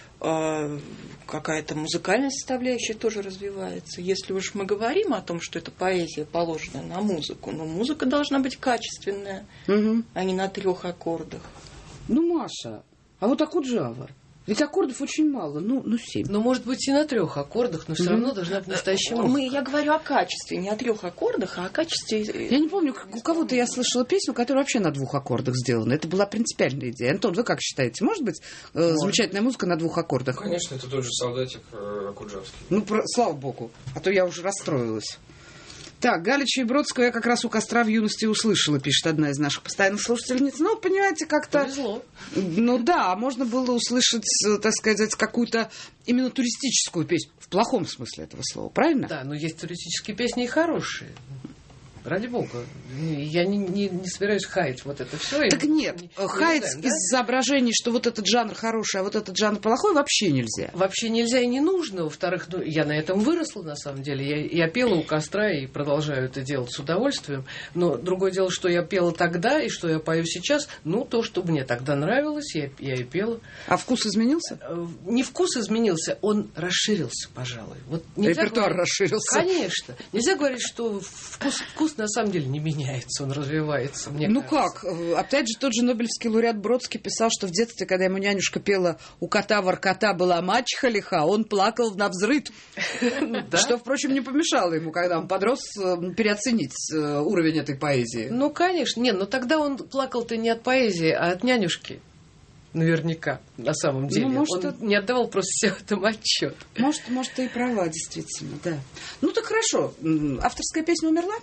какая-то музыкальная составляющая тоже развивается. Если уж мы говорим о том, что это поэзия, положенная на музыку, но музыка должна быть качественная, угу. а не на трех аккордах. Ну, Маша, а вот Акуджава? Ведь аккордов очень мало, ну, ну семь. Ну, может быть, и на трех аккордах, но все mm-hmm. равно должна быть настоящая музыка. Мы, я говорю о качестве, не о трех аккордах, а о качестве. Я не помню, у кого-то я слышала песню, которая вообще на двух аккордах сделана. Это была принципиальная идея. Антон, вы как считаете, может быть может. замечательная музыка на двух аккордах? Конечно, это тот же солдатик Акуджавский. Ну, про... слава богу, а то я уже расстроилась. Так, Галича и Бродского я как раз у костра в юности услышала, пишет одна из наших постоянных слушательниц. Ну, понимаете, как-то... Повезло. Ну да, можно было услышать, так сказать, какую-то именно туристическую песню. В плохом смысле этого слова, правильно? Да, но есть туристические песни и хорошие. Ради бога. Я не, не, не собираюсь хаять вот это все. Так нет, не, хаять не да? из соображений, что вот этот жанр хороший, а вот этот жанр плохой, вообще нельзя. Вообще нельзя и не нужно. Во-вторых, ну, я на этом выросла, на самом деле. Я, я пела у костра и продолжаю это делать с удовольствием. Но другое дело, что я пела тогда и что я пою сейчас, ну, то, что мне тогда нравилось, я, я и пела. А вкус изменился? Не вкус изменился, он расширился, пожалуй. Вот репертуар говорить, расширился. Конечно. Нельзя говорить, что вкус, вкус на самом деле не меняется, он развивается. Мне ну кажется. как? Опять же, тот же нобелевский лауреат Бродский писал, что в детстве, когда ему нянюшка пела «У кота воркота была мачеха лиха», он плакал навзрыд. Что, впрочем, не помешало ему, когда он подрос, переоценить уровень этой поэзии. Ну, конечно. Нет, но тогда он плакал-то не от поэзии, а от нянюшки. Наверняка, на самом деле. Ну, может, он это... не отдавал просто себе в этом отчет. Может, может, ты и права, действительно, да. Ну, так хорошо. Авторская песня умерла?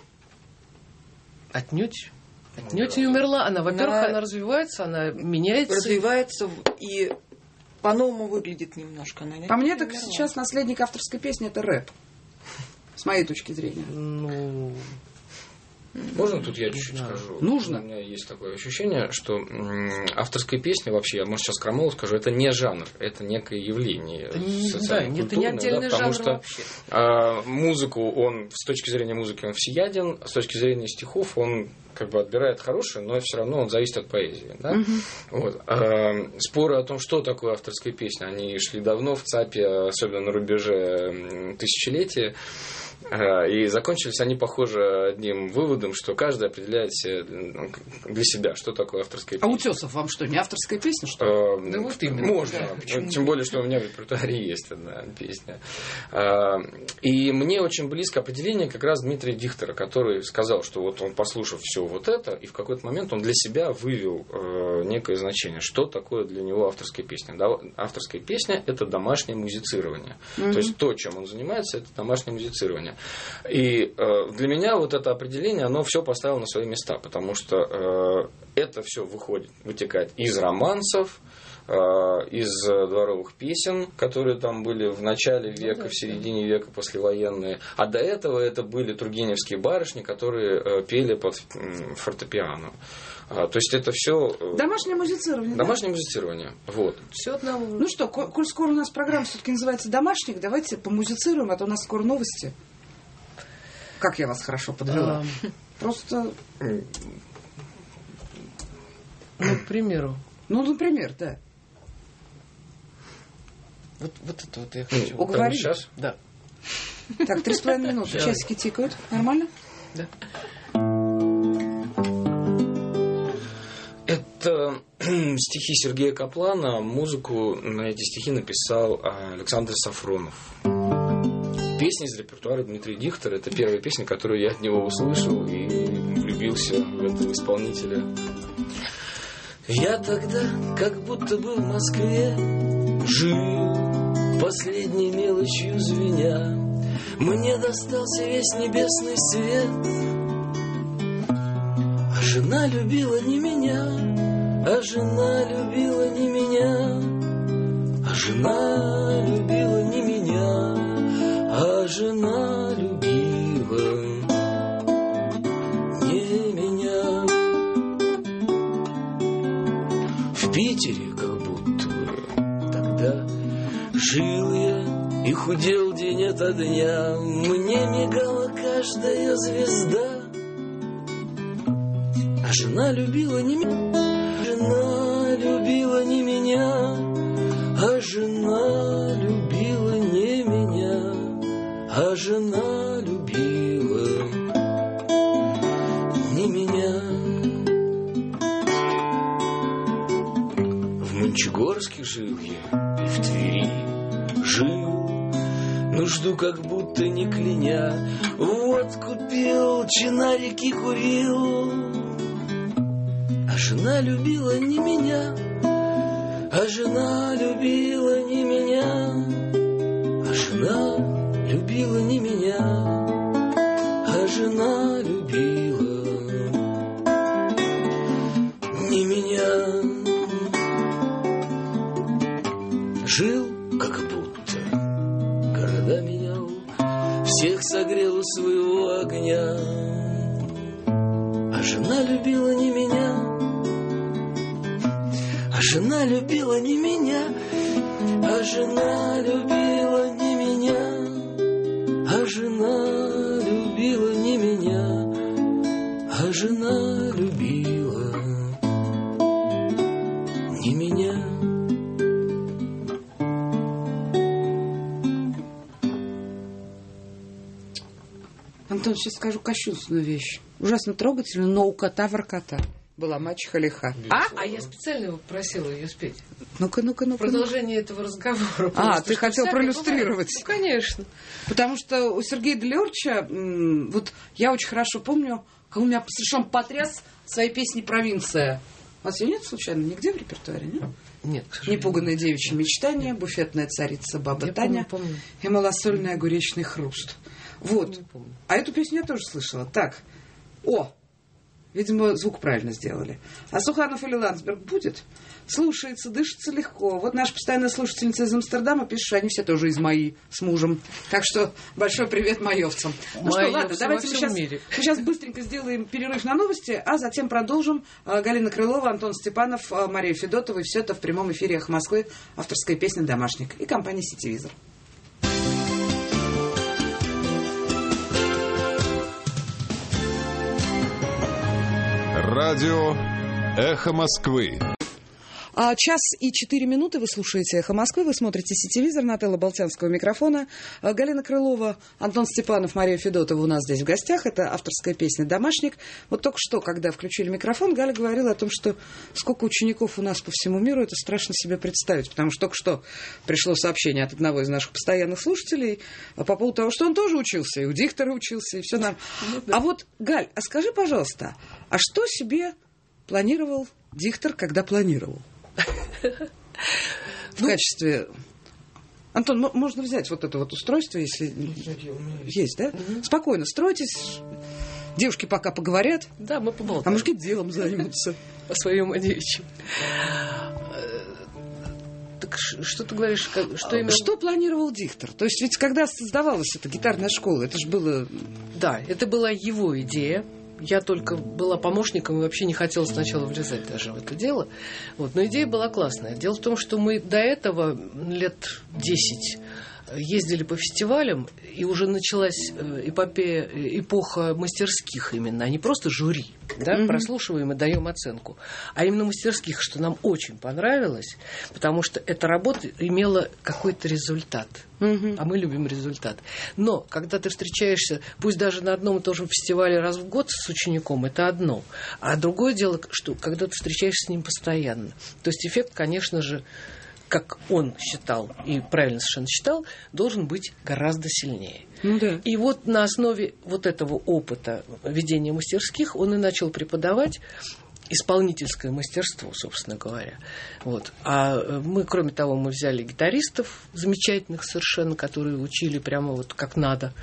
Отнюдь. Отнюдь не умерла. Она, во-первых, она... она развивается, она меняется. Развивается и по-новому выглядит немножко. Она По мне, так умерла. Сейчас наследник авторской песни – это рэп. С моей точки зрения. Ну... Можно тут я чуть-чуть да. скажу? Нужно. У меня есть такое ощущение, что м- авторская песня вообще, я, может, сейчас крамолу скажу, это не жанр, это некое явление социально-культурное. Это не отдельный да, потому жанр что вообще. А, музыку, он, с точки зрения музыки, он всеяден, с точки зрения стихов он как бы отбирает хорошее, но все равно он зависит от поэзии. Да? Угу. Вот. А, споры о том, что такое авторская песня, они шли давно в ЦАПе, особенно на рубеже тысячелетия. И закончились они, похоже, одним выводом, что каждый определяет для себя, что такое авторская песня. А Утесов вам что, не авторская песня, что ли? Да вот именно. Можно. Да, тем более, что у меня в репертуаре есть одна песня. И мне очень близко определение как раз Дмитрия Дихтера, который сказал, что вот он, послушав все вот это, и в какой-то момент он для себя вывел некое значение, что такое для него авторская песня. Авторская песня – это домашнее музицирование. Mm-hmm. То есть то, чем он занимается, это домашнее музицирование. И э, для меня вот это определение, оно все поставило на свои места, потому что э, это все выходит, вытекает из романсов, э, из дворовых песен, которые там были в начале века, в середине века, послевоенные. А до этого это были тургеневские барышни, которые э, пели под э, фортепиано. А, то есть это все... Домашнее музицирование. Домашнее да? музицирование. Вот. Все одного. Ну что, коль скоро у нас программа все-таки называется «Домашник», давайте помузицируем, а то у нас скоро новости. Как я вас хорошо подвела. А... Просто... Ну, к примеру. Ну, например, да. Вот, вот это вот я хочу. Уговорили? Сейчас? Да. Так, три с половиной минуты. Часики тикают. Нормально? Да. Это стихи Сергея Каплана. Музыку на эти стихи написал Александр Сафронов. Песни из репертуара Дмитрия Дихтера. Это первая песня, которую я от него услышал и влюбился в этого исполнителя. Я тогда, как будто бы в Москве, жил последней мелочью звеня. Мне достался весь небесный свет, а жена любила не меня, а жена любила не меня, а жена любила не меня, а жена любила не меня. В Питере как будто бы тогда жил я и худел день ото дня. Мне мигала каждая звезда, а жена любила не меня, жена любила не меня, а жена любила не меня, а жена любила не меня. В Мончегорске жил я и в Твери жил, но жду как будто не кляня. Водку пил, чинарики курил, а жена любила не меня, а жена любила не меня, а жена любила не меня, а жена любила не меня. Жил как будто, города менял, всех согрел у своего огня, а жена любила не меня, а жена любила не меня, а жена любила не меня, а жена любила не меня, а жена любила не меня. Антон, сейчас скажу кощунственную вещь. Ужасно трогательно, но у кота воркота была мачеха лиха. А? А я специально его просила ее спеть. Ну-ка, ну-ка, ну-ка. Продолжение ну-ка. этого разговора. А, ты хотел проиллюстрировать. Ну, конечно. Потому что у Сергея Делерча, вот я очень хорошо помню, как он меня совершенно потряс своей песней «Провинция». У вас ее нет случайно нигде в репертуаре, нет? Нет, к сожалению. «Непуганное девичье мечтание», «Буфетная царица баба я Таня» помню, помню. и «Малосольный огуречный хруст». Вот. Помню, помню. А эту песню я тоже слышала. Так. О! Видимо, звук правильно сделали. А Суханов или Ландсберг будет? Слушается, дышится легко. Вот наша постоянная слушательница из Амстердама пишет, что они все тоже из МАИ с мужем. Так что большой привет маевцам. Ну что, ладно, давайте мы сейчас, мы сейчас быстренько сделаем перерыв на новости, а затем продолжим. Галина Крылова, Антон Степанов, Мария Федотова. И все это в прямом эфире «Эхо Москвы». Авторская песня «Домашник» и компания «Сетевизор». Радио «Эхо Москвы». А, час и четыре минуты вы слушаете «Эхо Москвы», вы смотрите «Сетевизор», Нателла Болтянского микрофона, а, Галина Крылова, Антон Степанов, Мария Федотова у нас здесь в гостях. Это авторская песня «Домашник». Вот только что, когда включили микрофон, Галя говорила о том, что сколько учеников у нас по всему миру, это страшно себе представить, потому что только что пришло сообщение от одного из наших постоянных слушателей по поводу того, что он тоже учился, и у диктора учился, и все нормально. Ну, да. А вот, Галь, а скажи, пожалуйста, а что себе планировал диктор, когда планировал? В качестве... Антон, можно взять вот это вот устройство, если есть, да? Спокойно стройтесь. Девушки пока поговорят. Да, мы поболтаем. А мужики делом займутся. По своему девичьему. Так что ты говоришь? Что, именно... что планировал диктор? То есть ведь когда создавалась эта гитарная школа, это же было... Да, это была его идея. Я только была помощником и вообще не хотела сначала влезать даже в это дело. Вот. Но идея была классная. Дело в том, что мы до этого лет десять ездили по фестивалям, и уже началась эпопея, эпоха мастерских именно, а не просто жюри. Да? Mm-hmm. Прослушиваем и даем оценку. А именно мастерских, что нам очень понравилось, потому что эта работа имела какой-то результат. Mm-hmm. А мы любим результат. Но когда ты встречаешься, пусть даже на одном и том же фестивале раз в год с учеником, это одно. А другое дело, что когда ты встречаешься с ним постоянно. То есть эффект, конечно же, как он считал, и правильно совершенно считал, должен быть гораздо сильнее. Ну, да. И вот на основе вот этого опыта ведения мастерских он и начал преподавать исполнительское мастерство, собственно говоря. Вот. А мы, кроме того, мы взяли гитаристов замечательных совершенно, которые учили прямо вот как надо.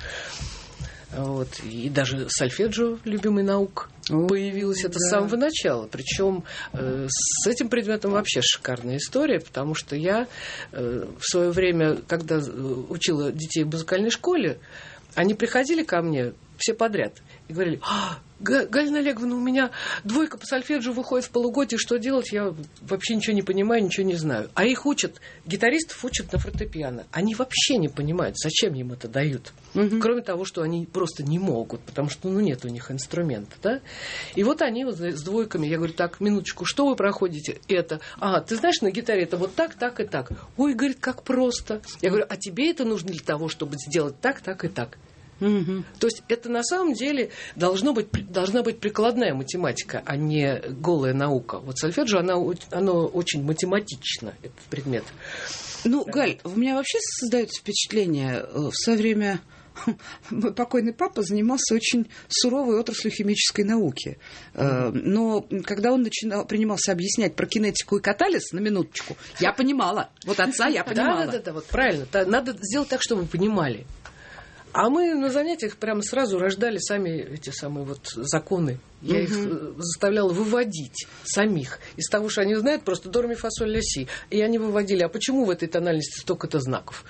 Вот. И даже сольфеджио, любимый наук, О, появилось это да. с самого начала. Причем э, с этим предметом вообще шикарная история, потому что я э, в свое время, когда учила детей в музыкальной школе, они приходили ко мне все подряд и говорили: а, Галина Олеговна, у меня двойка по сольфеджио выходит в полугодие, что делать? Я вообще ничего не понимаю, ничего не знаю. А их учат, гитаристов учат на фортепиано. Они вообще не понимают, зачем им это дают. Угу. Кроме того, что они просто не могут, потому что ну, нет у них инструмента. Да? И вот они вот с двойками, я говорю: так, минуточку, что вы проходите? Это, а, ты знаешь, на гитаре это вот так, так и так. Ой, говорит, как просто. Я говорю: а тебе это нужно для того, чтобы сделать так, так и так. Угу. То есть это на самом деле должно быть, должна быть прикладная математика, а не голая наука. Вот сольфеджио, она, оно очень математично, этот предмет. Ну, Галь, у меня вообще создается впечатление, в свое время мой покойный папа занимался очень суровой отраслью химической науки. Mm-hmm. Но когда он начинал, принимался объяснять про кинетику и катализ, на минуточку, я понимала. Вот отца я понимала. Да, да, да, вот правильно. Надо сделать так, чтобы вы понимали. А мы на занятиях прямо сразу рождали сами эти самые вот законы. Я угу. их заставляла выводить самих. Из того, что они знают, просто до, ре, ми, фа, соль, ля, си. И они выводили, а почему в этой тональности столько-то знаков?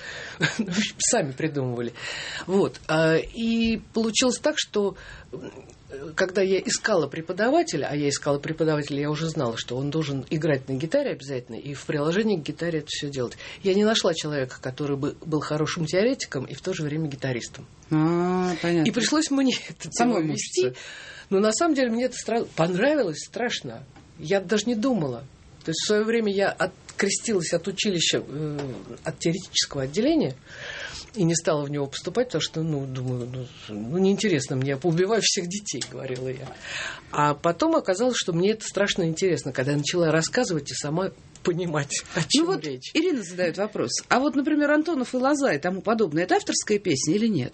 Сами придумывали. Вот. И получилось так, что когда я искала преподавателя, а я искала преподавателя, я уже знала, что он должен играть на гитаре обязательно, и в приложении к гитаре это все делать. Я не нашла человека, который бы был хорошим теоретиком и в то же время гитаристом. А, понятно. И пришлось мне это самой вести. Но на самом деле мне это стра... понравилось страшно. Я даже не думала. То есть в свое время я открестилась от училища, э, от теоретического отделения, и не стала в него поступать, потому что, ну, думаю, ну, ну, неинтересно мне, я поубиваю всех детей, говорила я. А потом оказалось, что мне это страшно интересно, когда я начала рассказывать и сама понимать, о чем ну вот речь. Ирина задает вопрос. А вот, например, Антонов и Лоза и тому подобное, это авторская песня или нет?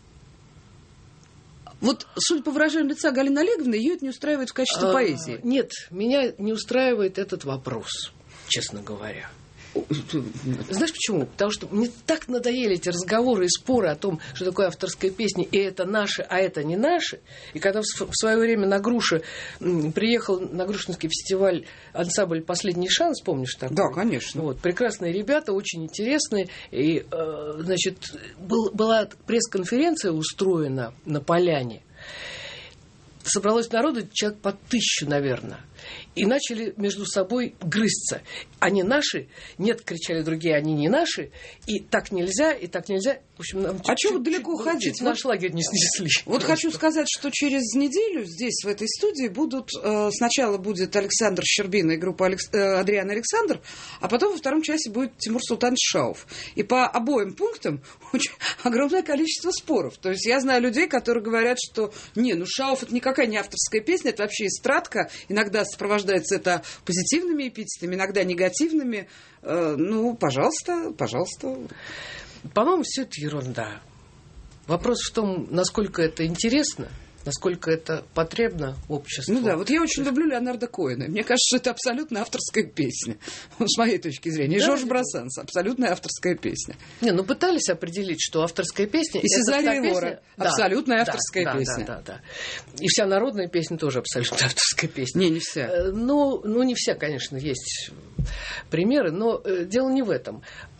Вот, судя по выражению лица Галины Олеговны, ее это не устраивает в качестве а, поэзии. Нет, меня не устраивает этот вопрос, честно говоря. Знаешь почему? Потому что мне так надоели эти разговоры и споры о том, что такое авторская песня, и это наши, а это не наши. И когда в свое время на Груше приехал на Грушинский фестиваль ансамбль «Последний шанс», помнишь такой? Да, конечно. Вот, прекрасные ребята, очень интересные. И, значит, был, была пресс-конференция устроена на поляне. собралось народу человек по тысячу, наверное. И начали между собой грызться. Они наши, нет, кричали другие, они не наши. И так нельзя, и так нельзя. В общем, нам а чего далеко уходить? Наш вот, лагерь не снесли. Вот просто. Хочу сказать, что через неделю здесь, в этой студии, будут... Э, сначала будет Александр Щербина и группа Алекс, э, Адриан Александр, а потом во втором часе будет Тимур Султанович Шауф. И по обоим пунктам очень огромное количество споров. То есть я знаю людей, которые говорят, что не, ну Шауф — это никакая не авторская песня, это вообще эстрадка. Иногда сопровождается это позитивными эпитетами, иногда негативными. Э, ну, пожалуйста, пожалуйста. По-моему, все это ерунда. Вопрос в том, насколько это интересно, насколько это потребно обществу. Ну да, вот я очень люблю Леонарда Коэна. Мне кажется, что это абсолютно авторская песня. С моей точки зрения. И да, Жорж Брассанс. Абсолютно авторская песня. Не, ну пытались определить, что авторская песня... И Сезария Вора. Абсолютно да, авторская да, песня. Да, да, да, да. И вся народная песня тоже абсолютно авторская песня. Не, не вся. Ну, ну не вся, конечно, есть примеры, но дело не в этом.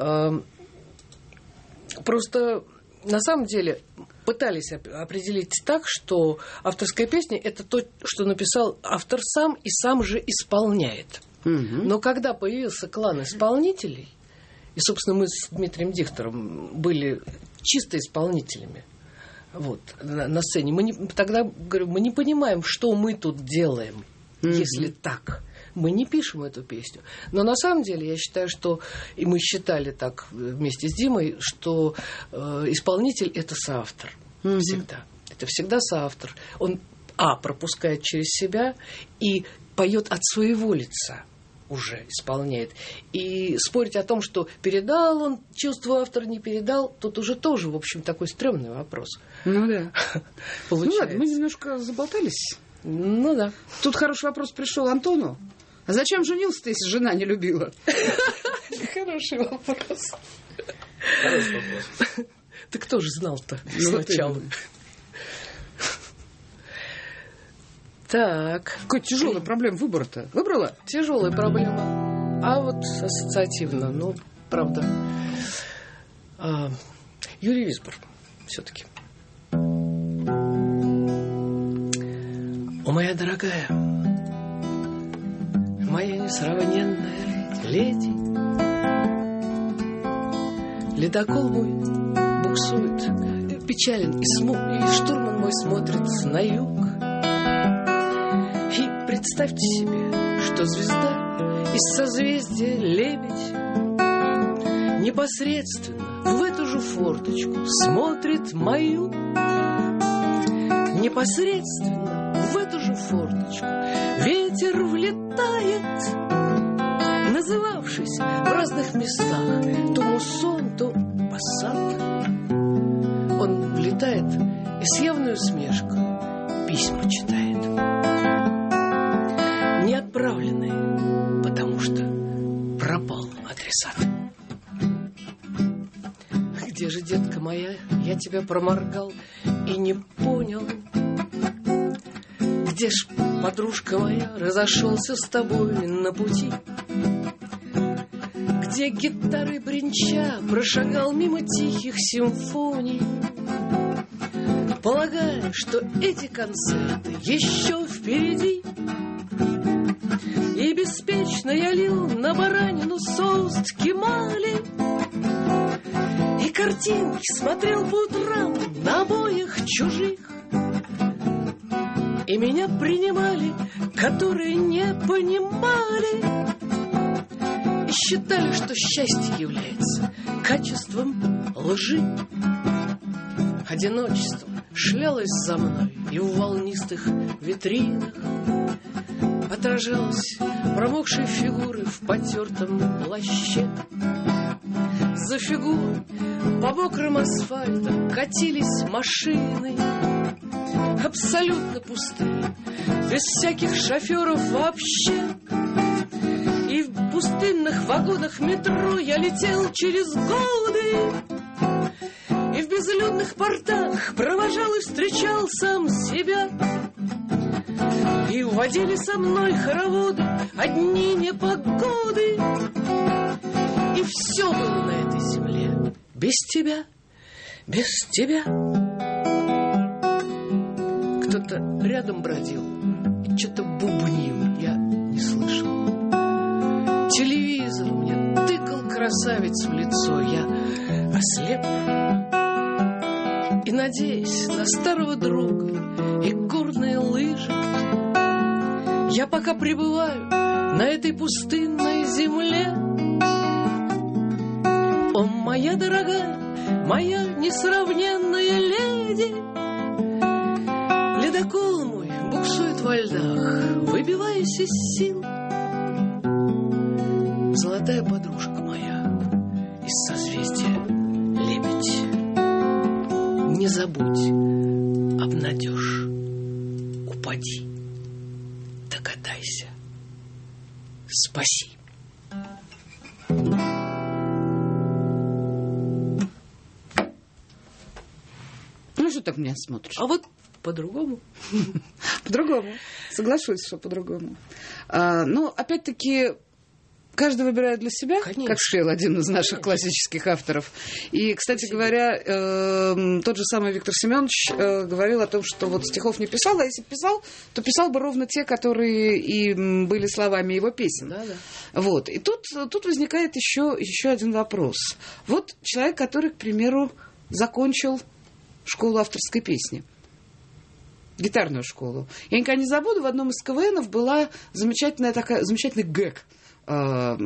Просто на самом деле пытались определить так, что авторская песня — это то, что написал автор сам и сам же исполняет. Угу. Но когда появился клан исполнителей, и, собственно, мы с Дмитрием Дихтером были чисто исполнителями вот, на, на сцене, мы не, тогда, говорю, мы не понимаем, что мы тут делаем, угу. если так. Мы не пишем эту песню. Но на самом деле я считаю, что, и мы считали так вместе с Димой, что э, исполнитель – это соавтор. Mm-hmm. Всегда. Это всегда соавтор. Он, а, пропускает через себя и поет от своего лица уже, исполняет. И спорить о том, что передал он чувство, автор не передал, тут уже тоже, в общем, такой стрёмный вопрос. Ну да. Получается. Ну ладно, мы немножко заболтались. Ну да. Тут хороший вопрос пришел Антону. А зачем женился-то, если жена не любила? Хороший вопрос. Хороший вопрос. Ты кто же знал-то сначала? Так. Какая тяжелая проблема выбора-то. Выбрала? Тяжелая проблема. А вот ассоциативно, ну, правда. А, Юрий Висбор все-таки. О, моя дорогая, моя несравненная леди, ледокол мой буксует, печален и смуг, и штурман мой смотрит на юг. И представьте себе, что звезда из созвездия Лебедь непосредственно в эту же форточку смотрит мою. Непосредственно в эту же форточку ветер влетает, называвшись в разных местах то муссон, то посад. Он влетает и с явной усмешкой письма читает, не отправленные, потому что пропал адресат. Где же, детка моя, я тебя проморгал и не понял? Где ж, подружка моя, разошелся с тобой на пути? Где гитары бренча прошагал мимо тихих симфоний, полагая, что эти концерты еще впереди? И беспечно я лил на баранину соус ткемали, и картинки смотрел по утрам на обоих чужих. И меня принимали, которые не понимали, и считали, что счастье является качеством лжи. Одиночество шлялось за мной, и в волнистых витринах отражалась промокшей фигуры в потертом плаще. За фигурой по мокрым асфальтам катились машины, абсолютно пустые, без всяких шоферов вообще. И в пустынных вагонах метро я летел через годы, и в безлюдных портах провожал и встречал сам себя. И водили со мной хороводы одни непогоды, и все было на этой земле без тебя, без тебя. Кто-то кто-то рядом бродил и что-то бубнил, я не слышал. Телевизор мне тыкал красавиц в лицо, я ослеп. И, надеясь на старого друга и горные лыжи, я пока пребываю на этой пустынной земле. О, моя дорогая, моя несравненная леди, ледокол мой буксует во льдах, выбиваясь из сил. Золотая подружка моя из созвездия Лебедь, не забудь, обнадежь, упади, догадайся, спаси. Ну, что так меня смотришь? А вот по-другому. По-другому. Соглашусь, что по-другому. А, но, опять-таки, каждый выбирает для себя, Конечно. Как сказал один из наших Конечно. классических авторов. И, кстати говоря, э, тот же самый Виктор Семенович э, говорил о том, что вот стихов не писал, а если бы писал, то писал бы ровно те, которые и м, были словами его песен. Да, да. Вот. И тут, тут возникает еще, еще один вопрос. Вот человек, который, к примеру, закончил школу авторской песни. Гитарную школу. Я никогда не забуду, в одном из КВНов была замечательная такая, замечательный гэг. Э,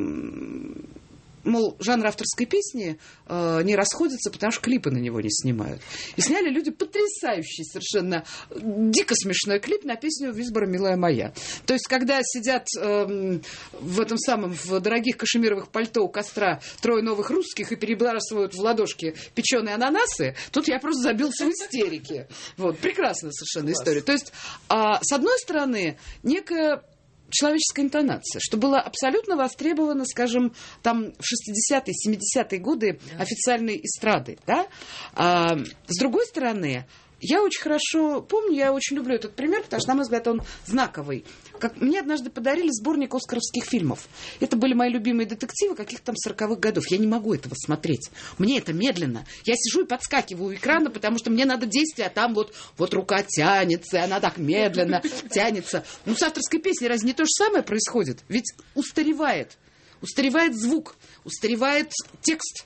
мол, жанр авторской песни э, не расходится, потому что клипы на него не снимают. И сняли люди потрясающий, совершенно дико смешной клип на песню «Визбора, милая моя». То есть, когда сидят э, в этом самом, в дорогих кашемировых пальто у костра трое новых русских и перебрасывают в ладошки печеные ананасы, тут я просто забился в истерике. Вот, прекрасная совершенно история. То есть, а, с одной стороны, некая человеческая интонация, что было абсолютно востребовано, скажем, там в шестидесятые, семидесятые годы да. официальной эстрады, да? А, с другой стороны, я очень хорошо помню, я очень люблю этот пример, потому что, на мой взгляд, он знаковый. Как, мне однажды подарили сборник оскаровских фильмов. Это были мои любимые детективы каких-то там сороковых годов. Я не могу этого смотреть. Мне это медленно. Я сижу и подскакиваю у экрана, потому что мне надо действие, а там вот, вот рука тянется, и она так медленно тянется. Ну, с авторской песней разве не то же самое происходит? Ведь устаревает. Устаревает звук, устаревает текст.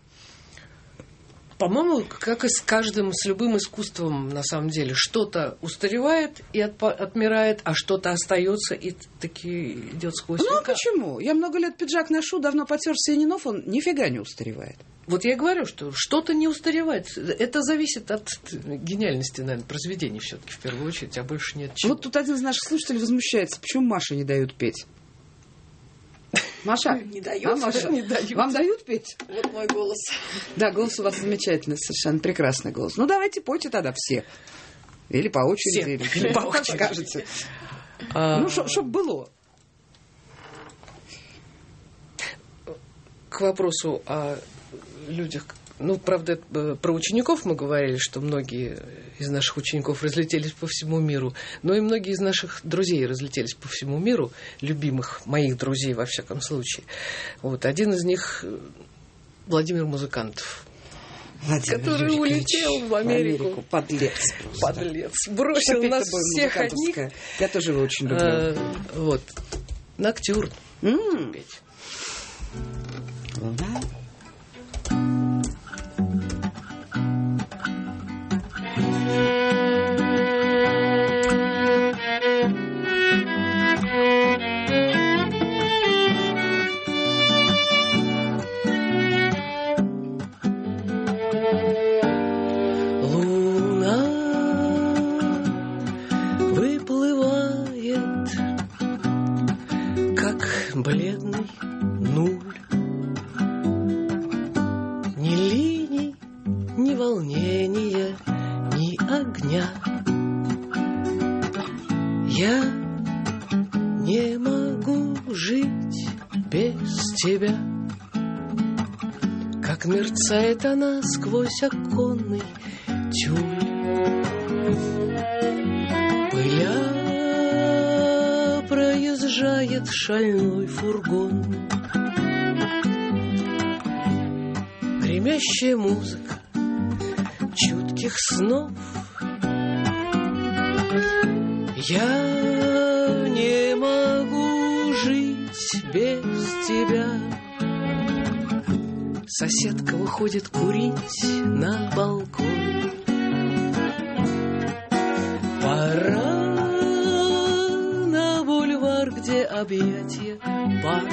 По-моему, как и с каждым, с любым искусством, на самом деле, что-то устаревает и отпа- отмирает, а что-то остается и таки идет сквозь Ну, а века. почему? Я много лет пиджак ношу, давно потер Сенинов, он нифига не устаревает. Вот я и говорю, что что-то не устаревает. Это зависит от гениальности, наверное, произведений все-таки в первую очередь, а больше нет чего. Вот тут один из наших слушателей возмущается, почему Маше не дают петь. Маша, Не дают? а, Маша, Не дают. Вам дают петь? Вот мой голос. Да, голос у вас замечательный, совершенно прекрасный голос. Ну, давайте пойте тогда все. Или по очереди, Все. или Или по как очереди. скажете. А, Ну, чтоб было. К вопросу о людях. Ну, правда, про учеников мы говорили, что многие из наших учеников разлетелись по всему миру, но и многие из наших друзей разлетелись по всему миру, любимых моих друзей, во всяком случае. Вот, один из них Владимир Музыкантов, Владимир который Юрьевич, улетел в Америку. в Америку. Подлец. просто. Подлец. Бросил Опять нас тобой всех одних. музыкантовская. Я тоже его очень люблю. А, вот. Ноктюрн. М. Петь. Да. Луна выплывает, как бледный нуль. Ни линий, ни волнения, ни огня. Я не могу жить без тебя. Как мерцает она сквозь оконный тюль. Пыля проезжает шальной фургон. Гремящая музыка чутких снов. Я не могу жить без тебя. Соседка выходит курить на балкон. Пора на бульвар, где объятия бар.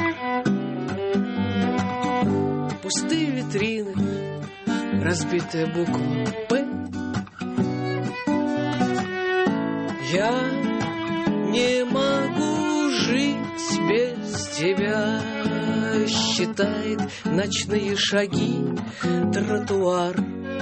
Пустые витрины, разбитая буква «П». Я не могу жить без тебя. Считает ночные шаги тротуар.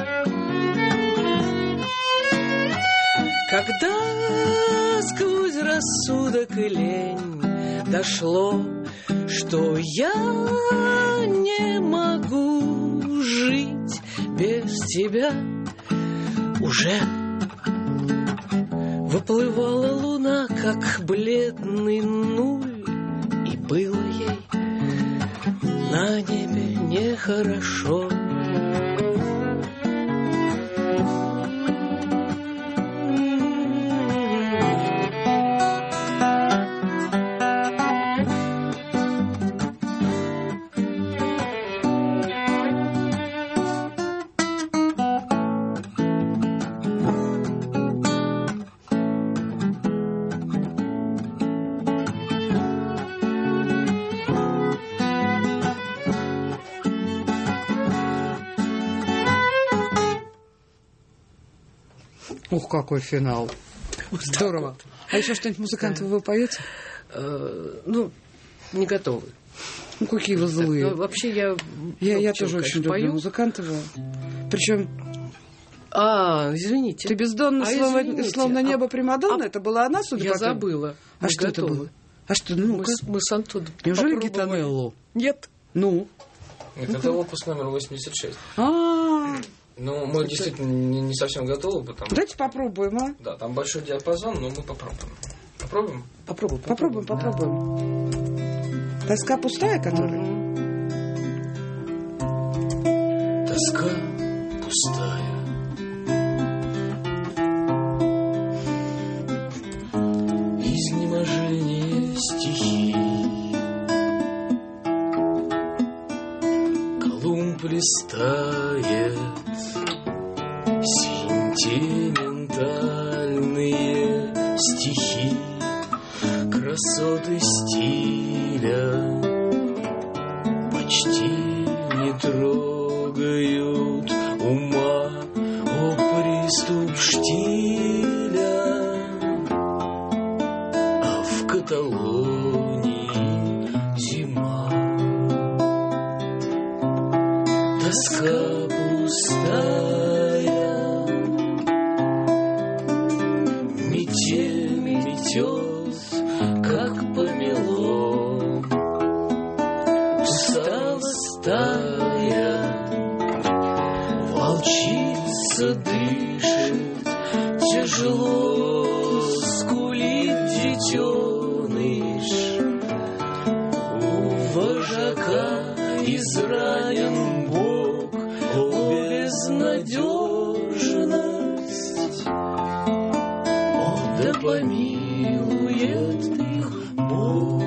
Когда сквозь рассудок и лень дошло, что я не могу жить без тебя, уже выплывала луна, как бледный нуль, и было ей на небе нехорошо. Ух, какой финал. Здорово. А еще что-нибудь музыкантов вы поете? Ну, не готовы. Ну, какие вы злые. Вообще я... Я, я тоже очень люблю музыкантов. Причем... А, извините. Ты бездонно, а, словно, словно небо а, Примадонна. А, это была она, судя я по тому? Я забыла. А мы что готовы. Это было? А что, ну мы, мы с Антоном Неужели Гитанеллу? Нет. Ну? Это опус номер восемьдесят шесть. А-а-а. Ну, мы это... действительно не, не совсем готовы, потому... Давайте попробуем, а? Да, там большой диапазон, но мы попробуем. Попробуем? Попробуем, попробуем, попробуем. Тоска пустая, которая? Тоска пустая. Изнеможение стихий. Колумб листает сентиментальные стихи, красоты стиля почти не трогают ума. О, приступ штиля, а в Каталонии зима. Тоска пустая, метель метет, как помело. Устала стая, волчица дышит, тяжело скулит детеныш. У вожака изранен бог, о, безнадежность. О, да помилует их Бог.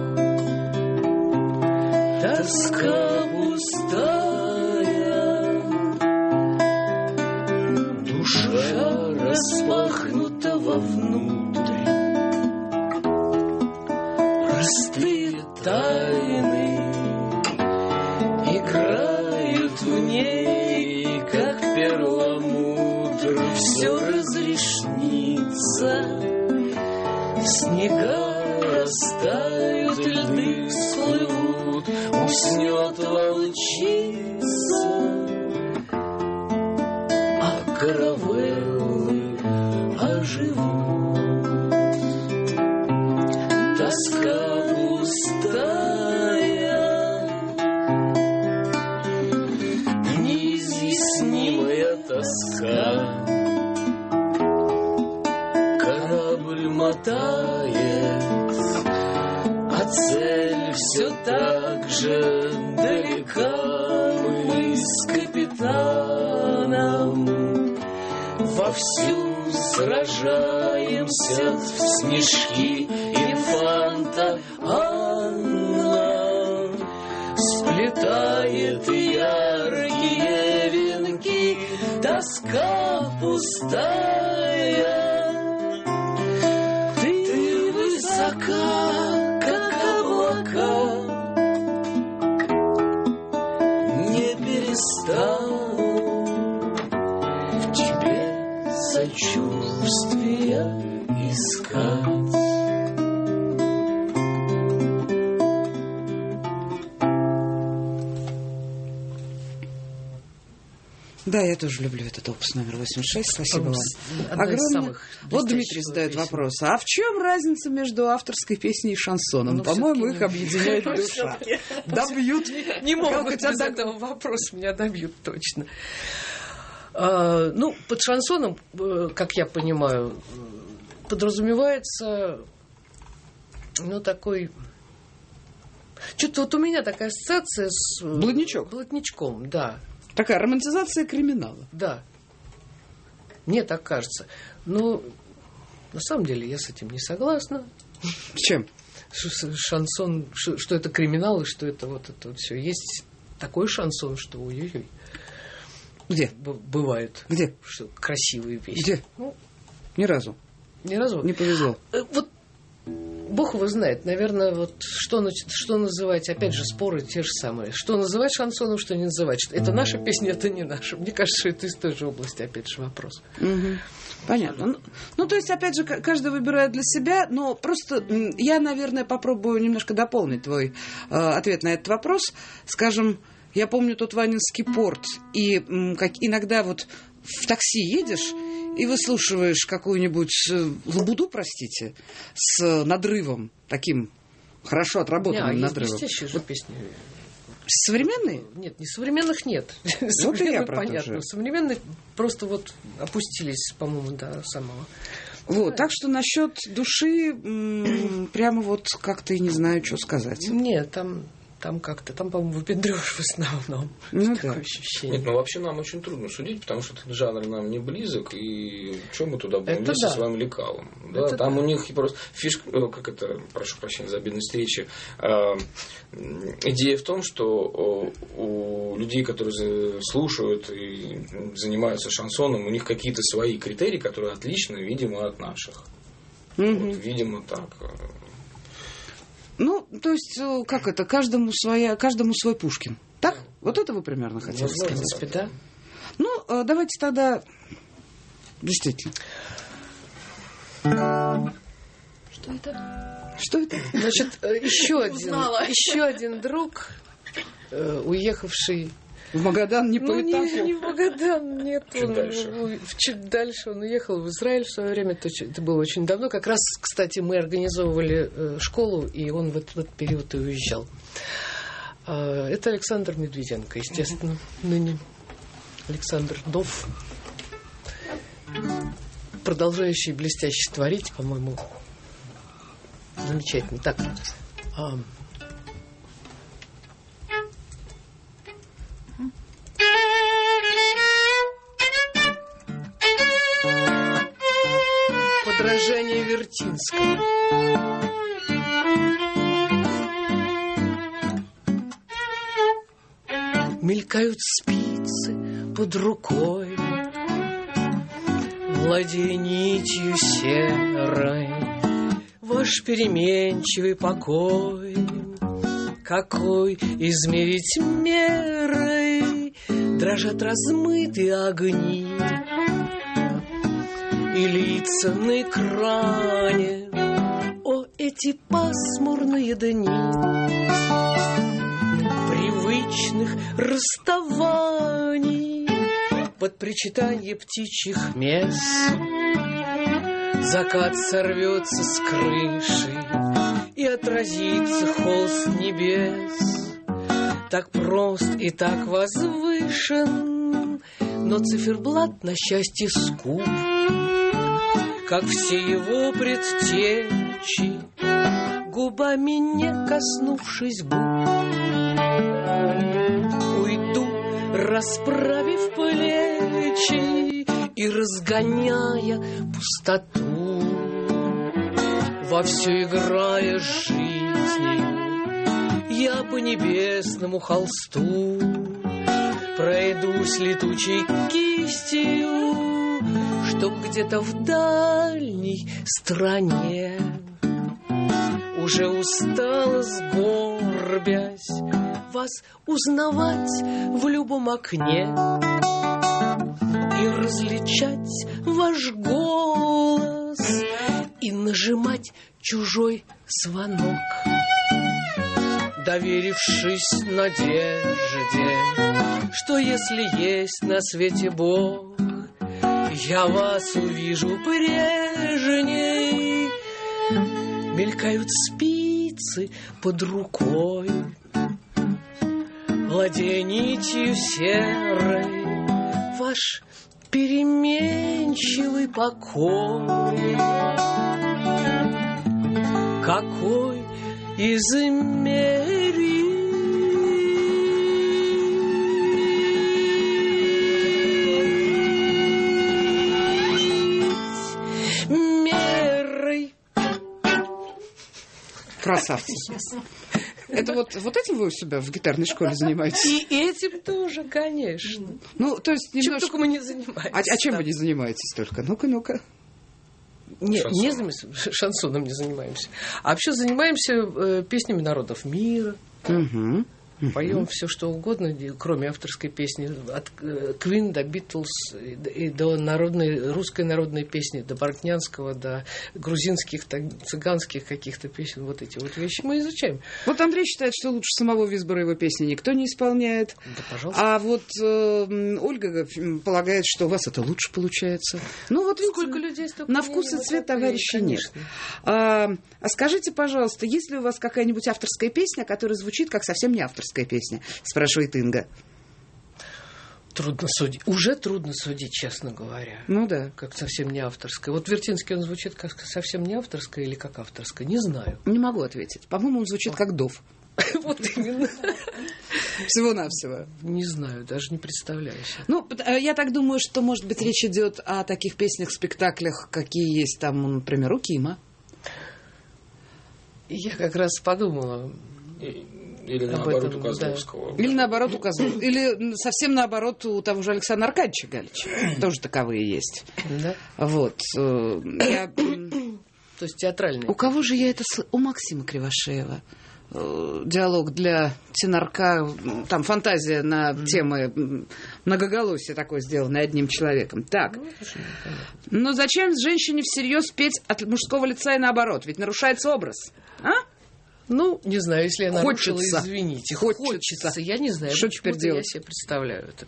Тоска пустая, душа распахнута вовнутрь. Простые тайны играют в ней, как перламутр. Все разрешнится, снега растают, льды всплывут, уснет волчица, а каравеллы оживут. Тоска пустая, неизъяснимая тоска. Корабль мотает, а цель все так же далека. Мы с капитаном вовсю сражаемся в снежки инфанта Анна. Сплетает яркие венки тоска пустая. Ты высока, как облака, не перестану в тебе сочувствия искать. Да, я тоже люблю этот опус номер восемьдесят шесть. Спасибо вам. Одна из Огромное. самых Вот Дмитрий задает песен. вопрос. А в чем разница между авторской песней и шансоном? Ну, По-моему, всё-таки их объединяет душа. Добьют. Не могут Хотя без так- этого вопроса, меня добьют точно. А, ну, под шансоном, э, как я понимаю, э, подразумевается, ну, такой... Что-то вот у меня такая ассоциация с... э, Блатничок. Блатничком, да. Такая романтизация криминала. Да. Мне так кажется. Но на самом деле я с этим не согласна. С чем? Ш- Шансон, ш- что это криминал, и что это вот это вот все. Есть такой шансон, что ой-ой-ой. Где? Б- бывает. Где? Что красивые песни. Где? Ну, Ни разу. ни разу. Не повезло. Э, Вот Бог его знает. Наверное, вот что, нач- что называть, опять же, споры те же самые. Что называть шансоном, что не называть. Что это наша песня, это не наша. Мне кажется, что это из той же области, опять же, вопрос. Мгм. Понятно. Ну, ну, то есть, опять же, к- каждый выбирает для себя, но просто м, я, наверное, попробую немножко дополнить твой э, ответ на этот вопрос. Скажем, я помню тот Ванинский порт, и м, как иногда вот в такси едешь и выслушиваешь какую-нибудь э, лабуду, простите, с э, надрывом, таким хорошо отработанным Не, а есть надрывом. блестящие же песни. Современные? Нет, не современных нет. Вот и я Современных про то понятно. же. Современных просто вот опустились, по-моему, до самого. Вот, так что насчет души м, прямо вот как-то и не знаю, что сказать. Нет, там, там как-то, там, по-моему, выпендрёж в основном. Ну Такое да. ощущение. Нет, ну вообще нам очень трудно судить, потому что этот жанр нам не близок, и что мы туда будем Это лезть со да. своим лекалом. Да? Это Там да. у них и просто фишка, э, как это, прошу прощения за обидность речи, э, м, идея в том, что э, у людей, которые за- слушают и занимаются шансоном, у них какие-то свои критерии, которые отличны, видимо, от наших. Мгм. Вот, видимо, так. Ну, то есть, э, как это, каждому, своя, каждому свой Пушкин. Так? Вот это вы примерно хотели Возможно, В сказать. принципе, да. Ну, э, давайте тогда... Действительно. Что это? Что это? Значит, э, еще один, Узнала. еще один друг, э, уехавший. В Магадан не по Ну, не, этапу. не в Магадан, нет. Чуть он, дальше. у- в- чуть дальше он уехал в Израиль в свое время. Это, очень- это было очень давно. Как раз, кстати, мы организовывали э, школу, и он в этот, в этот период и уезжал. А, это Александр Медведенко, естественно, ныне. Александр Дов, продолжающий блестяще творить, по-моему, замечательно. Так, а, подражание Вертинскому. Мелькают спицы под рукой, владея нитью серой, ваш переменчивый покой, какой измерить мерой, дрожат размытые огни, и лица на экране, о, эти пасмурные дни привычных расставаний под причитанье птичьих мест. Закат сорвется с крыши и отразится холст небес. Так прост и так возвышен, но циферблат на счастье скуп, как все его предтечи, губами не коснувшись губ. Уйду, расправив плечи, и разгоняя пустоту, вовсю играя с жизнью, я по небесному холсту пройдусь летучей кистью, чтоб где-то в дальней стране, уже устала сгорбясь, вас узнавать в любом окне и различать ваш голос и нажимать чужой звонок, доверившись надежде, что если есть на свете Бог, я вас увижу прежней. Мелькают спицы под рукой, гладя нитью серой ваш переменчивый покой. Какой измерить мерой. Красавцы. Это вот, вот этим вы у себя в гитарной школе занимаетесь? И этим тоже, конечно. Ну, то есть Чем немножко... только мы не занимаемся. А, а чем да. вы не занимаетесь только? Ну-ка, ну-ка. Нет, Шансоном. не занимаемся, шансоном не занимаемся. А вообще занимаемся э, песнями народов мира. Угу. Поем все, что угодно, кроме авторской песни. От Квин до Битлз и до народной, русской народной песни, до бортнянского, до грузинских, цыганских каких-то песен. Вот эти вот вещи мы изучаем. Вот Андрей считает, что лучше самого Визбора его песни никто не исполняет. Да, пожалуйста. А вот э, Ольга полагает, что у вас это лучше получается. Ну вот видите, Сколько людей, столько на вкус и мнений, цвет вот товарища нет. конечно. А, а скажите, пожалуйста, есть ли у вас какая-нибудь авторская песня, которая звучит как совсем не авторская песня? Спрашивает Инга. Трудно судить. Уже трудно судить, честно говоря. Ну да. Как совсем не авторская. Вот Вертинский, он звучит как совсем не авторская или как авторская? Не знаю. Не могу ответить. По-моему, он звучит как Дов. Вот именно. Всего-навсего. Не знаю, даже не представляю себе. Ну, я так думаю, что, может быть, речь идет о таких песнях, спектаклях, какие есть там, например, у Кима. Я как раз подумала. Или Об наоборот этом, у Козловского. Или наоборот у Козловского. Или совсем наоборот у того же Александра Аркадьевича Галича. Тоже таковые есть. Да? Вот. э, я- То есть театральные. У кого же я это слышала? У Максима Кривошеева. Э, Диалог для тенорка. Там фантазия на темы м, многоголосия такой сделанной одним человеком. Так. Но зачем женщине всерьез петь от мужского лица и наоборот? Ведь нарушается образ. А? Ну, не знаю, если я нарушила, Хочется. извините. Хочется. Я не знаю. Что почему-то теперь делать? Я себе представляю это.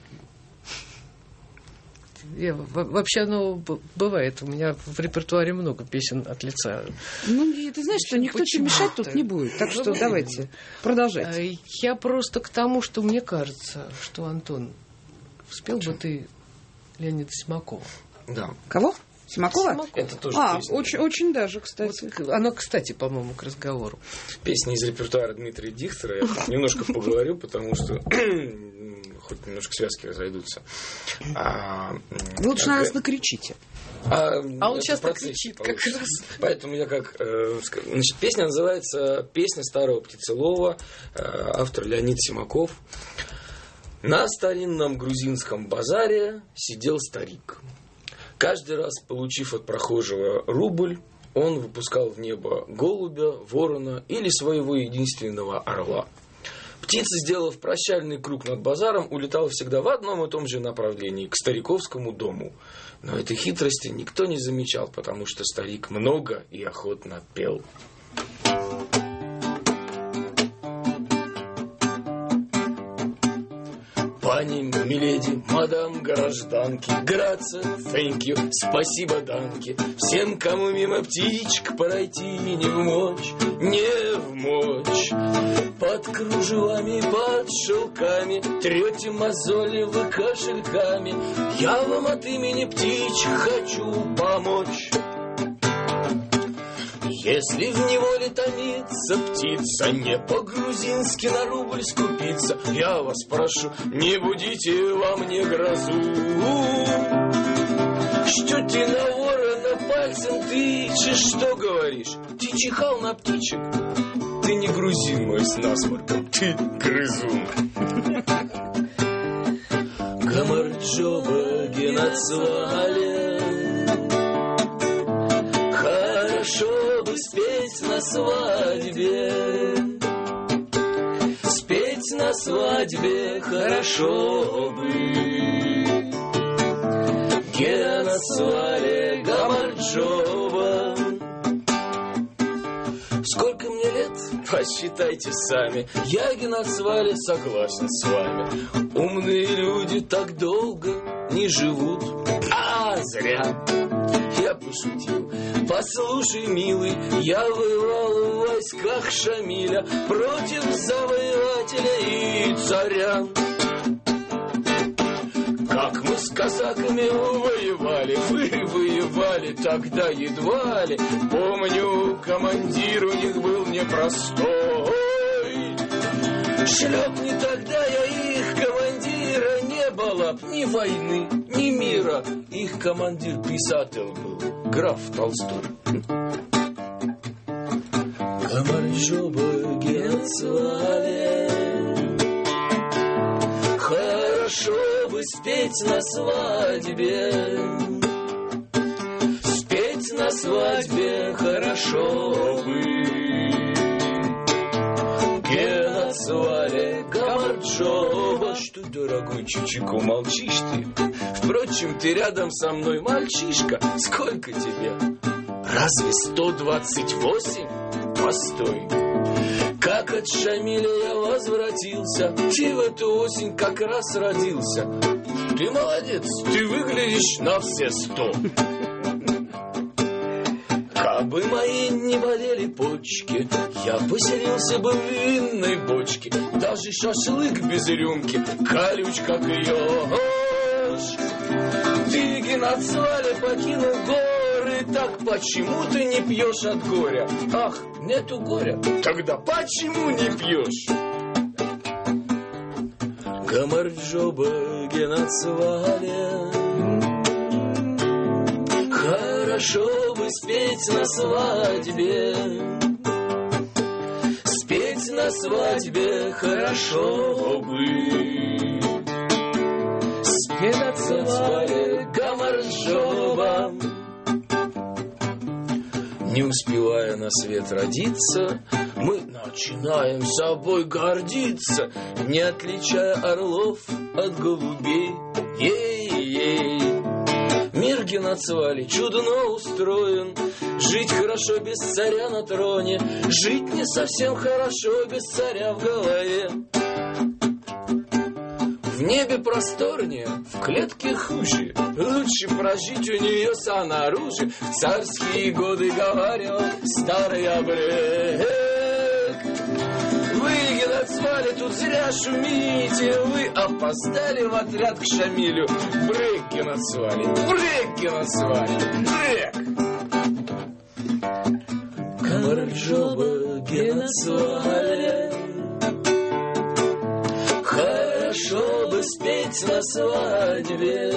Я, во- вообще, оно б- бывает. У меня в репертуаре много песен от лица. Ну, и ты знаешь, что никто тебе мешать тут не будет. Так что давайте продолжайте. А Я просто к тому, что мне кажется, что, Антон, спел бы ты Леонида Симакова. Да. Кого? Симакова? Симакова. Это тоже А, песня. очень, очень даже, кстати. Вот к- оно, кстати, по-моему, к разговору. Песни из репертуара Дмитрия Дихтера. Я тут немножко поговорю, потому что хоть немножко связки разойдутся. А, Вы лучше как- на нас накричите. А, А он это сейчас в процессе кричит, как получится. раз. Поэтому я как... э, ска- Значит, песня называется «Песня старого птицелова», э, автор Леонид Симаков. На старинном грузинском базаре сидел старик. Каждый раз, получив от прохожего рубль, он выпускал в небо голубя, ворона или своего единственного орла. Птица, сделав прощальный круг над базаром, улетала всегда в одном и том же направлении, к стариковскому дому. Но этой хитрости никто не замечал, потому что старик много и охотно пел. Пани, миледи, мадам, гражданки, грация, thank you, спасибо, данки. Всем, кому мимо птичек пройти не в мочь, не в мочь. Под кружевами, под шелками трете мозоли вы кошельками. Я вам от имени птичек хочу помочь. Если в неволе томится птица, не по-грузински на рубль скупиться, я вас прошу, не будите во мне грозу. Ты на ворона пальцем тычешь, что говоришь? Ты чихал на птичек? Ты не грузин мой с насморком, ты грызун. Гамарджоба геноцвале, хорошо бы спеть на свадьбе. Спеть на свадьбе хорошо бы. Геноцвале Гамарджоба. Сколько мне лет? Посчитайте сами. Я, Геноцвале, согласен с вами. Умные люди так долго не живут. А, зря. Я пошутил. Послушай, милый, я воевал в войсках Шамиля против завоевателя и царя. Как мы с казаками воевали, вы воевали тогда едва ли. Помню, командир у них был непростой. Шлепни тогда я их командира, не было б ни войны, ни мира. Их командир писатель был, граф Толстой. Гамарджоба геноцвале, хорошо бы спеть на свадьбе. Спеть на свадьбе хорошо бы. Геноцвале Гамарджоба. Что, дорогой Чичико, молчишь ты? Впрочем, ты рядом со мной, мальчишка. Сколько тебе? Разве сто двадцать восемь? Постой. Как от Шамиля я возвратился, ты в эту осень как раз родился. Ты молодец, ты выглядишь на все сто. Кабы мои не болели почки, я поселился бы в винной бочке. Даже шашлык без рюмки, колюч как еж. Ты, Геноцвале, покинул горы, так почему ты не пьешь от горя? Ах, нету горя, тогда почему не пьешь? Гамарджоба Геноцвале, хорошо бы спеть на свадьбе. Спеть на свадьбе хорошо бы. Геноцвале Гамарджоба. Не успевая на свет родиться, мы начинаем собой гордиться, не отличая орлов от голубей. Ей-ей. Мир Геноцвале чудно устроен. Жить хорошо без царя на троне, жить не совсем хорошо без царя в голове. В небе просторнее, в клетке хуже. Лучше прожить у нее снаружи. В царские годы говорил старый обрек. Вы, Геноцвале, тут зря шумите. Вы опоздали в отряд к Шамилю. Брейк, Геноцвале, брейк, Геноцвале, брейк. Гамарджоба Геноцвале, хорошо бы спеть на свадьбе.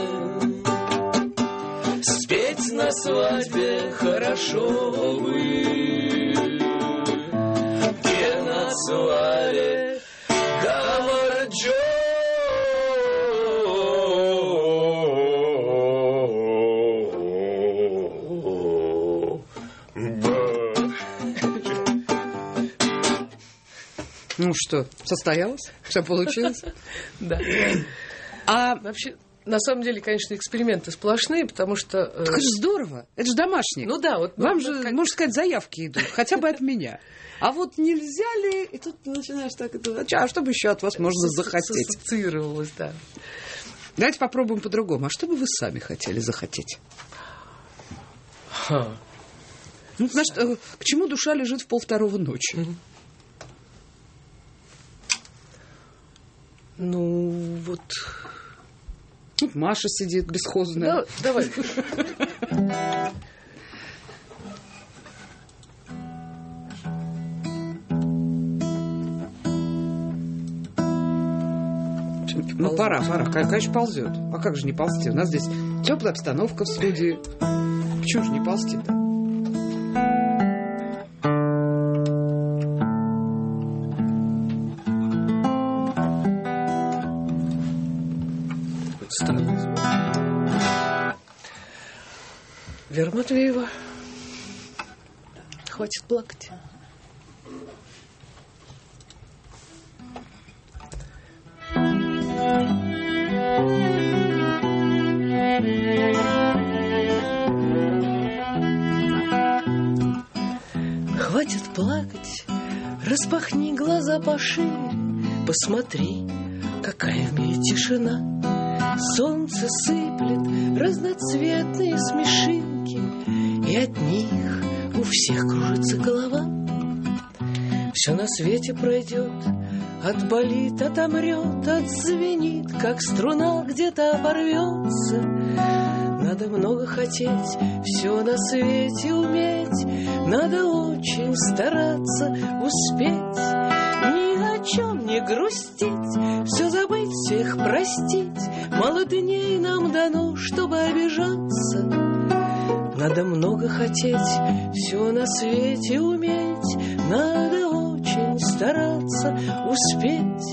Спеть на свадьбе хорошо бы. Геноцвале Гамарджоба. Ну что, состоялось? Все получилось? Да. А вообще, на самом деле, конечно, эксперименты сплошные, потому что... Так это же здорово, это же домашний. Ну да, вот... Вам ну, же, как... можно сказать, заявки идут, хотя бы от меня. А вот нельзя ли... И тут начинаешь так... А что бы еще от вас можно захотеть? Ассоциировалось, да. Давайте попробуем по-другому. А что бы вы сами хотели захотеть? Ха. Ну, значит, к чему душа лежит в полвторого ночи? Mm-hmm. Ну, вот... Тут Маша сидит бесхозная. Да, давай. Ну, пора, пора. Конечно, ползет. А как же не ползти? У нас здесь теплая обстановка в студии. Почему же не ползти-то? Вера Матвеева, хватит плакать. Хватит плакать, распахни глаза пошире, посмотри, какая в мире тишина. Солнце сыплет разноцветные смешинки, и от них у всех кружится голова. Все на свете пройдет, отболит, отомрет, отзвенит, как струна где-то оборвется. Надо много хотеть, все на свете уметь, надо очень стараться успеть. Ни о чем не грустить, все забыть, всех простить. Мало дней нам дано, чтобы обижаться. Надо много хотеть, все на свете уметь, надо очень стараться успеть.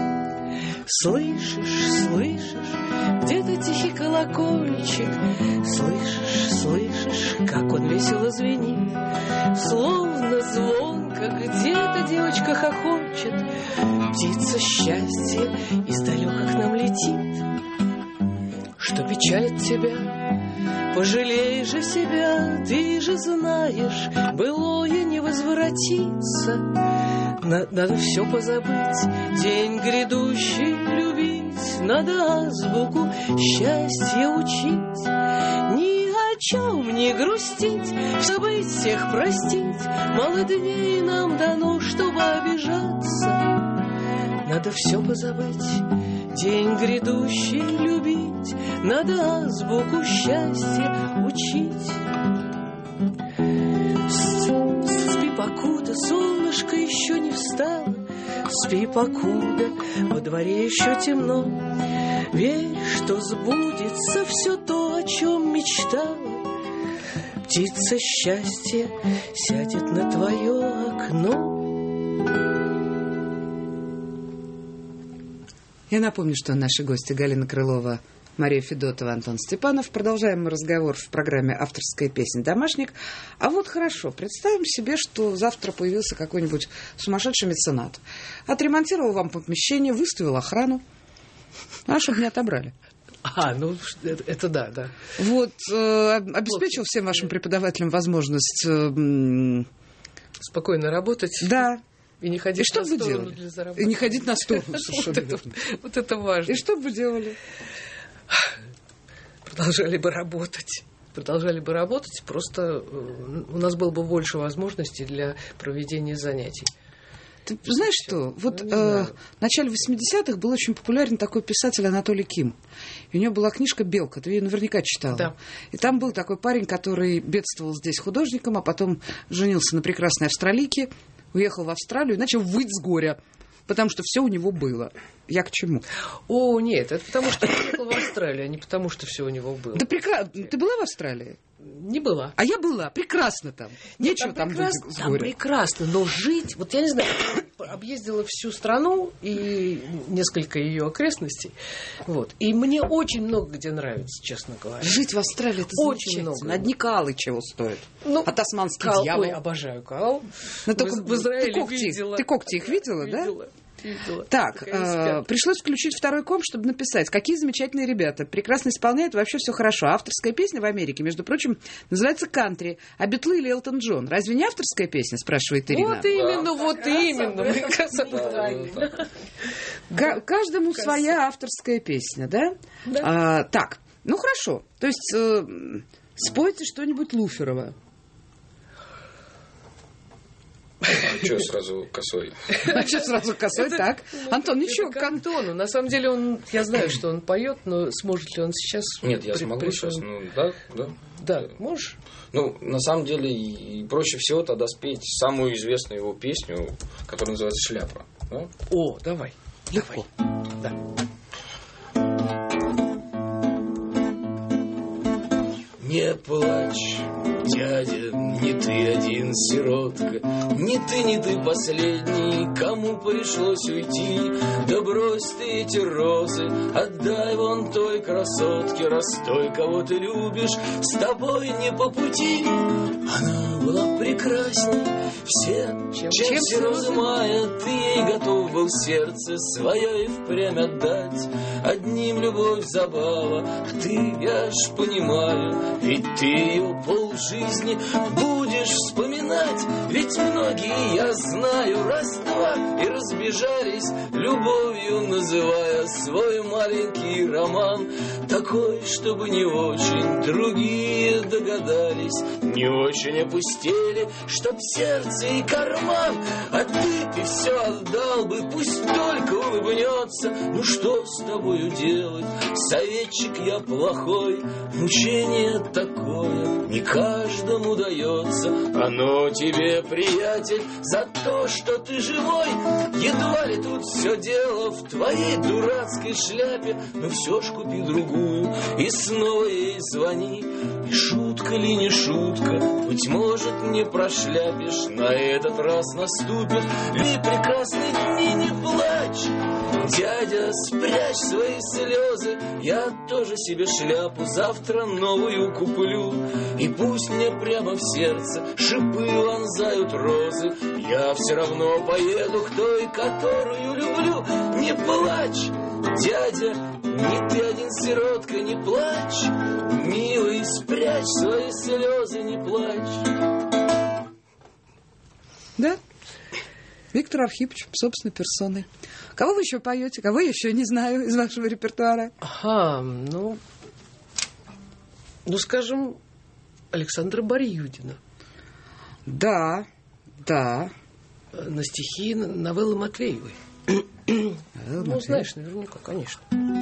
Слышишь, слышишь, где-то тихий колокольчик, слышишь, слышишь, как он весело звенит, словно звонко где-то девочка хохочет, птица счастья издалека к нам летит. Что печалит тебя, пожалей же себя, ты же знаешь, былое не возвратится. Надо все позабыть, день грядущий любить, надо азбуку счастья учить. Ни о чем не грустить, забыть, всех простить, мало дней нам дано, чтобы обижаться. Надо все позабыть, день грядущий любить, надо азбуку счастья учить. Спи, покуда солнышко еще не встало, спи, покуда во дворе еще темно. Верь, что сбудется все то, о чем мечтала. Птица счастья сядет на твое окно. Я напомню, что наши гости Галина Крылова, Мария Федотова, Антон Степанов. Продолжаем мы разговор в программе «Авторская песня. Домашник». А вот хорошо, представим себе, что завтра появился какой-нибудь сумасшедший меценат. Отремонтировал вам помещение, выставил охрану, а чтобы не отобрали. А, ну, это, это да, да. Вот, э, обеспечил всем вашим преподавателям возможность... Э, спокойно работать. Да. И не ходить и что на бы сторону делали? для заработка. И не ходить на сторону, совершенно вот, это, вот это важно. И что бы делали? Продолжали бы работать. Продолжали бы работать, просто у нас было бы больше возможностей для проведения занятий. Ты знаешь что? Вот э, в начале восьмидесятых был очень популярен такой писатель Анатолий Ким. И у него была книжка «Белка». Ты ее наверняка читала. Да. И там был такой парень, который бедствовал здесь художником, а потом женился на прекрасной австралийке, уехал в Австралию и начал выть с горя, потому что все у него было. Я к чему? О, нет, это потому что я уехал в Австралию, а не потому что все у него было. Да прекрасно. Ты была в Австралии? Не была. А я была. Прекрасно там. Нечего там, там прекрасно, быть с там горя. прекрасно, но жить... Вот я не знаю, объездила всю страну и несколько ее окрестностей. Вот. И мне очень много где нравится, честно говоря. Жить в Австралии — это очень замечательно. много. Одни калы чего стоят. Ну, а тасманский кал, дьявол. Ой, обожаю кал. Но только в, в Израиле ты когти, видела. Ты когти их видела, видела. да? Видела. Так, э, пришлось включить второй комп, чтобы написать. Какие замечательные ребята. Прекрасно исполняют, вообще все хорошо. Авторская песня в Америке, между прочим, называется «Кантри». А Битлы или Элтон Джон? Разве не авторская песня, спрашивает Ирина? Вот именно, вот именно. Каждому своя авторская песня, да? Да. А, так, ну хорошо. То есть э, спойте что-нибудь Луферова. А что сразу косой? А что сразу косой? Так. Антон, ничего. К Антону. На самом деле, он, я знаю, что он поет, но сможет ли он сейчас... Нет, я смогу сейчас. Ну, да, да. Да, можешь? Ну, на самом деле, и проще всего тогда спеть самую известную его песню, которая называется «Шляпа». Да? О, давай. Легко. Да. Не плачь, дядя, не ты один сиротка, не ты, не ты последний, кому пришлось уйти. Да брось ты эти розы, отдай вон той красотке, раз той, кого ты любишь, с тобой не по пути. Она была прекрасней всем, чем, чем, чем все розы мая. Ты ей готов был сердце свое и впрямь отдать. Одним любовь забава, а ты, я ж понимаю, ведь ты ее полжизни будешь вспоминать. Ведь многие, я знаю, раз-два и разбежались, любовью называя свой маленький роман. Такой, чтобы не очень другие догадались, не очень опустели, чтоб сердце и карман. А ты, ты все отдал бы, пусть только улыбнется. Ну что с тобою делать? Советчик я плохой, мучение такое не каждому дается. Оно тебе, приятель, за то, что ты живой. Едва ли тут все дело в твоей дурацкой шляпе, но все ж купи другую и снова ей звони. И шутка ли не шутка, быть может, не прошляпишь, на этот раз наступят ли прекрасные дни. Не плачь, дядя, спрячь свои слезы, я тоже себе шляпу завтра новую куплю. И пусть мне прямо в сердце шипы вонзают розы, я все равно поеду к той, которую люблю. Не плачь, дядя, не ты один сиротка, не плачь, милый, спрячь свои слезы, не плачь. Да, Виктор Архипович, собственной персоной. Кого вы еще поете? Кого я еще не знаю из вашего репертуара? Ага, ну, ну, скажем, Александра Барьюдина. Да, да. На стихи новеллы Матвеевой. Ну, знаешь, наверняка, конечно.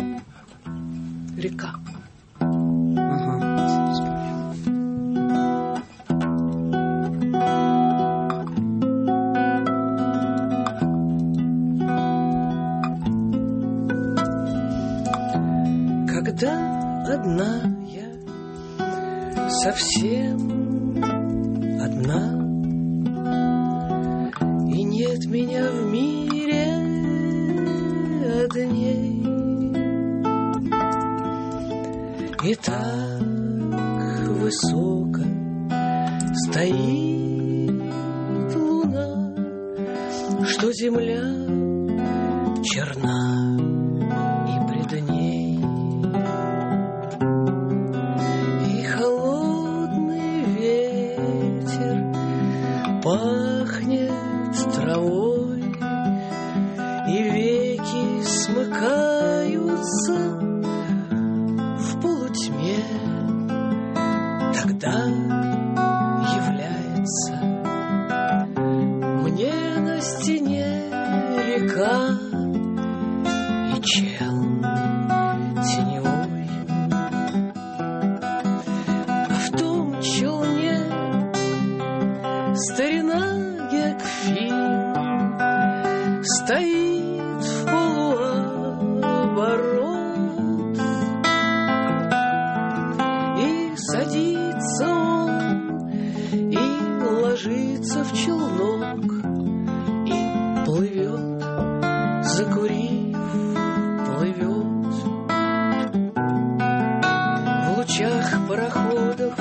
«Река». Когда одна я, совсем одна, и нет меня в мире одней, и так высоко стоит луна, что земля черна и пред ней, и холодный ветер пахнет травой, и веки смыкаются в полутьме. Тогда является мне на стене река и чел теневой, а в том челне старина Гекфин стоит в полуоборот, и садится он, и ложится в челнок, и плывет, закурив, плывет в лучах пароходов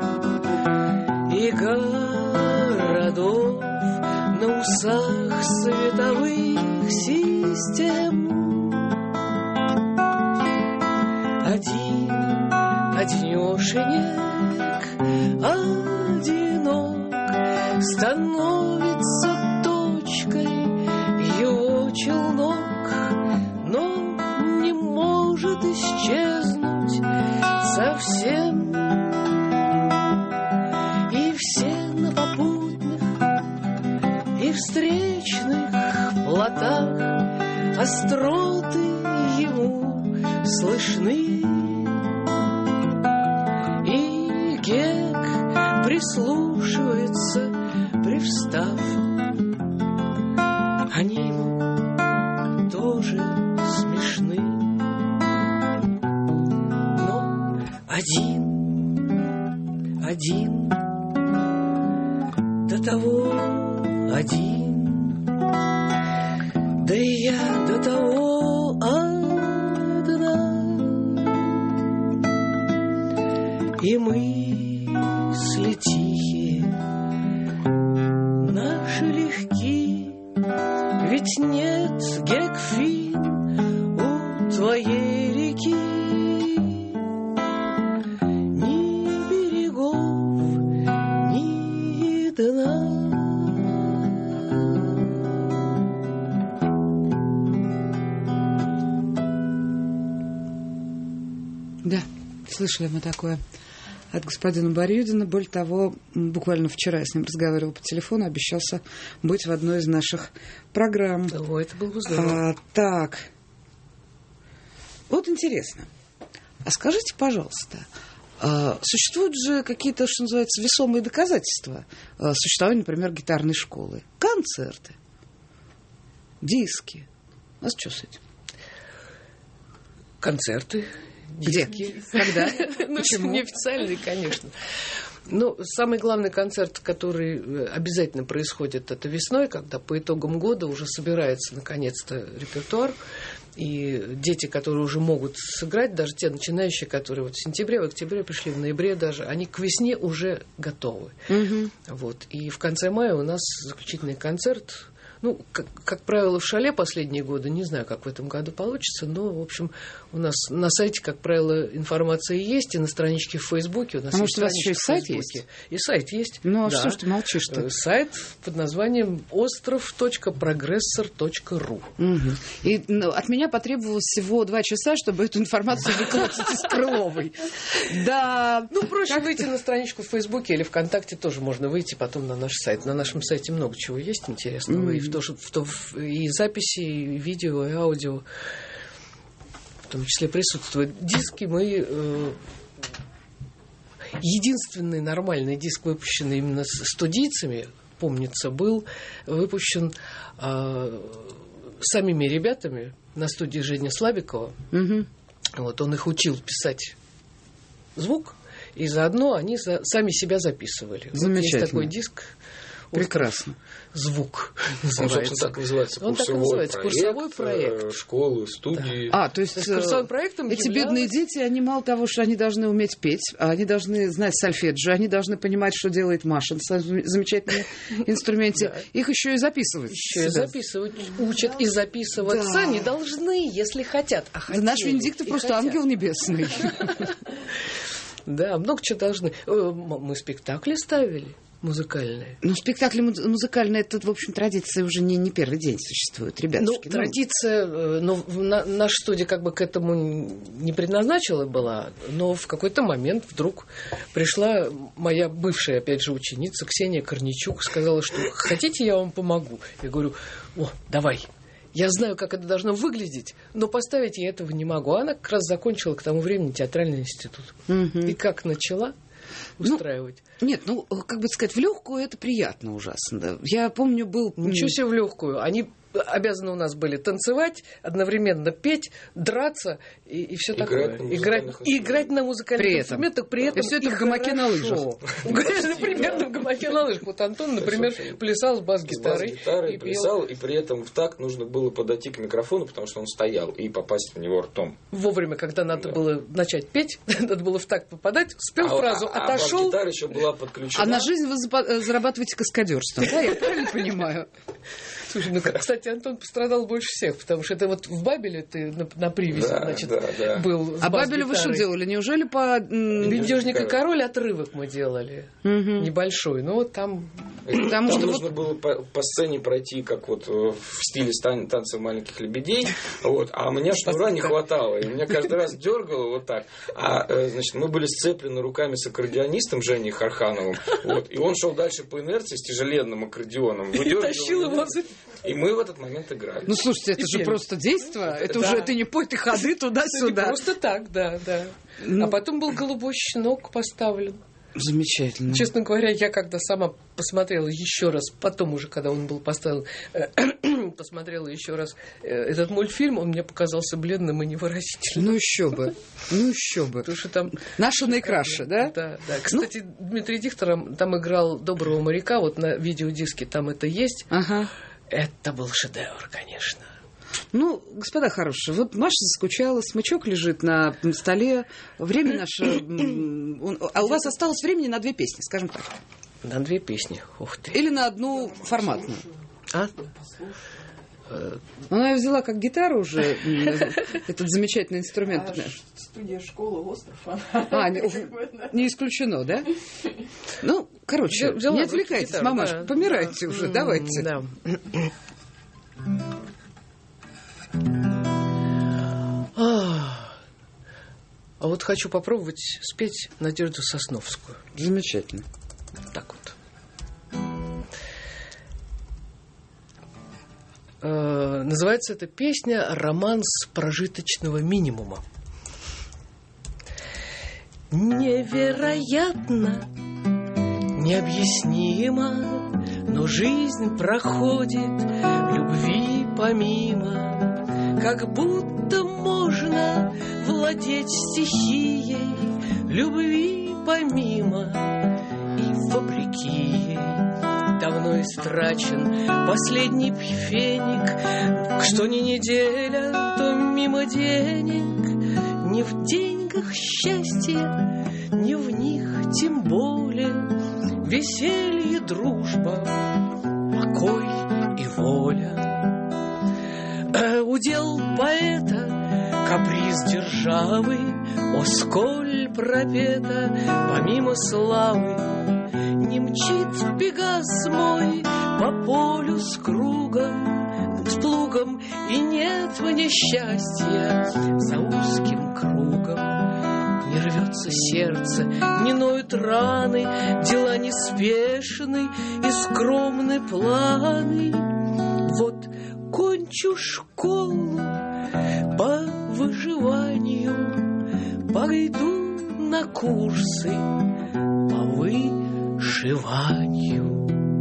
и городов, на усах световых систем. Один, одинешенек, одинок, становится точкой его челнок, но не может исчезнуть совсем. И все на попутных и встречных плотах остроты ему слышны, и Гек прислушивается, привстав. Они ему тоже смешны, но один один, до того один, да и я до того одна, и мысли тихие наши легки, ведь нет Гекфин у твоей реки. Да, слышали мы такое от господина Барюдина. Более того, буквально вчера я с ним разговаривала по телефону, обещался быть в одной из наших программ. О, это было бы здорово. А, так, вот интересно. А скажите, пожалуйста, а, существуют же какие-то, что называется, весомые доказательства а, существования, например, гитарной школы? Концерты, диски. У нас что с этим? Концерты. Где? Диски. Когда? Ну, Почему? неофициальные, конечно. Ну, самый главный концерт, который обязательно происходит, это весной, когда по итогам года уже собирается наконец-то репертуар. И дети, которые уже могут сыграть, даже те начинающие, которые вот в сентябре, в октябре пришли, в ноябре даже, они к весне уже готовы. Угу. Вот. И в конце мая у нас заключительный концерт. Ну, как, как правило, в Шале последние годы, не знаю, как в этом году получится, но, в общем, у нас на сайте, как правило, информация есть, и на страничке в Фейсбуке. У нас а есть может, у вас еще и сайт Фейсбуке. есть? И сайт есть. Ну, а да. что ж ты молчишь-то? Сайт под названием остров точка прогрессор точка ру. Угу. И ну, от меня потребовалось всего два часа, чтобы эту информацию выколотить из Крыловой. Да. Ну, проще выйти на страничку в Фейсбуке или ВКонтакте тоже можно выйти потом на наш сайт. На нашем сайте много чего есть интересного. И в то, в то, и записи, и видео, и аудио в том числе присутствуют. Диски мы... Э, единственный нормальный диск, выпущенный именно с студийцами, помнится, был выпущен э, самими ребятами на студии Жени Слабикова. Угу. Вот, он их учил писать звук, и заодно они за, сами себя записывали. Замечательно. Вот есть такой диск. Прекрасно. Звук Он, называется. собственно, так называется. Он так Курсовой называется. проект, Курсовой проект. Школы, студии. А, то есть, То есть курсовым проектом эти являлось... бедные дети, они мало того, что они должны уметь петь, а они должны знать сольфеджио, они должны понимать, что делает Маша на своем замечательном инструменте. Их еще и записывать. Еще и записывать учат, и записываться не должны, если хотят. А хотели, Наш Венедиктов просто хотят. ангел небесный. Да, много чего должны. Мы спектакли ставили. Музыкальные. Ну, спектакли муз- музыкальные, это, в общем, традиция уже не, не первый день существует, ребятушки. Ну, традиция, ну, на, наша студия как бы к этому не предназначена была, но в какой-то момент вдруг пришла моя бывшая, опять же, ученица Ксения Корничук, сказала, что хотите, я вам помогу. Я говорю, о, давай. Я знаю, как это должно выглядеть, но поставить я этого не могу. Она как раз закончила к тому времени театральный институт. Угу. И как начала устраивать. Ну, нет, ну, как бы сказать, в легкую это приятно ужасно. Да. Я помню, был... Ничего себе в легкую. Они обязаны у нас были танцевать, одновременно петь, драться и, и все такое. На играть, играть на музыкальных при инструментах, при этом и все это и в гамаке на лыжах. Примерно в гамаке на лыжах. Вот Антон, например, плясал с бас-гитарой. С бас-гитарой плясал, и при этом в такт нужно было подойти к микрофону, потому что он стоял, и попасть в него ртом. Вовремя, когда надо было начать петь, надо было в такт попадать, спел а, фразу, а, отошел. А бас-гитара еще была подключена. А на жизнь вы зарабатываете каскадерством, да, я правильно понимаю? Слушай, ну, кстати, Антон пострадал больше всех, потому что это вот в Бабеле ты на, на привязи, да, значит, да, да. был с А Бабелю вы что делали? Неужели по... «Бендежник и король» отрывок мы делали. Угу. Небольшой. Ну, вот там... Потому там что нужно вот... было по, по сцене пройти, как вот в стиле стан- танцев маленьких лебедей, вот, а мне шнура не хватало, и меня каждый раз дергало вот так. А, значит, мы были сцеплены руками с аккордеонистом Женей Хархановым, вот, и он шел дальше по инерции с тяжеленным аккордеоном, выдергивал меня, и мы в этот момент играли. Ну, слушайте, это И же пели. просто действо, это Да. уже, это не пой, ты ходы туда-сюда. Просто так, да, да. Ну. А потом был «Голубой щенок» поставлен. Замечательно. Честно говоря, я когда сама посмотрела еще раз, потом уже, когда он был поставлен, посмотрела еще раз этот мультфильм, он мне показался бледным и невыразительным. Ну еще бы, ну еще бы. Потому что там... Наша наикраша, да? Да, да. Кстати, ну... Дмитрий Дихтер там играл доброго моряка, вот на видеодиске там это есть. Ага. Это был шедевр, конечно. Ну, господа хорошие, вот Маша заскучала, смычок лежит на столе, время наше... А у вас осталось времени на две песни, скажем так. На две песни, ух ты. Или на одну форматную. А? Она взяла как гитару уже, этот замечательный инструмент. А студия школы «Остров». А, не, не исключено, да? Ну, короче, взяла не отвлекайтесь, гитару, мамаш, да, помирайте да. уже, mm, давайте. Да. А вот хочу попробовать спеть Надежду Сосновскую. Замечательно. Так вот. Э, называется эта песня «Романс прожиточного минимума». Невероятно, необъяснимо, но жизнь проходит любви помимо. Как будто можно владеть стихией любви помимо и вопреки ей. Давно истрачен последний пфеник, что ни неделя, то мимо денег. Не в деньгах счастье, не в них тем более. Веселье, дружба, покой и воля. А удел поэта каприз державы, о, сколь пропета помимо славы. Не мчит Пегас мой по полю с кругом, с плугом, и нет мне счастья за узким кругом. Не рвется сердце, не ноют раны, дела неспешны и скромны планы. Вот кончу школу по выживанию, пойду на курсы по вышиванию.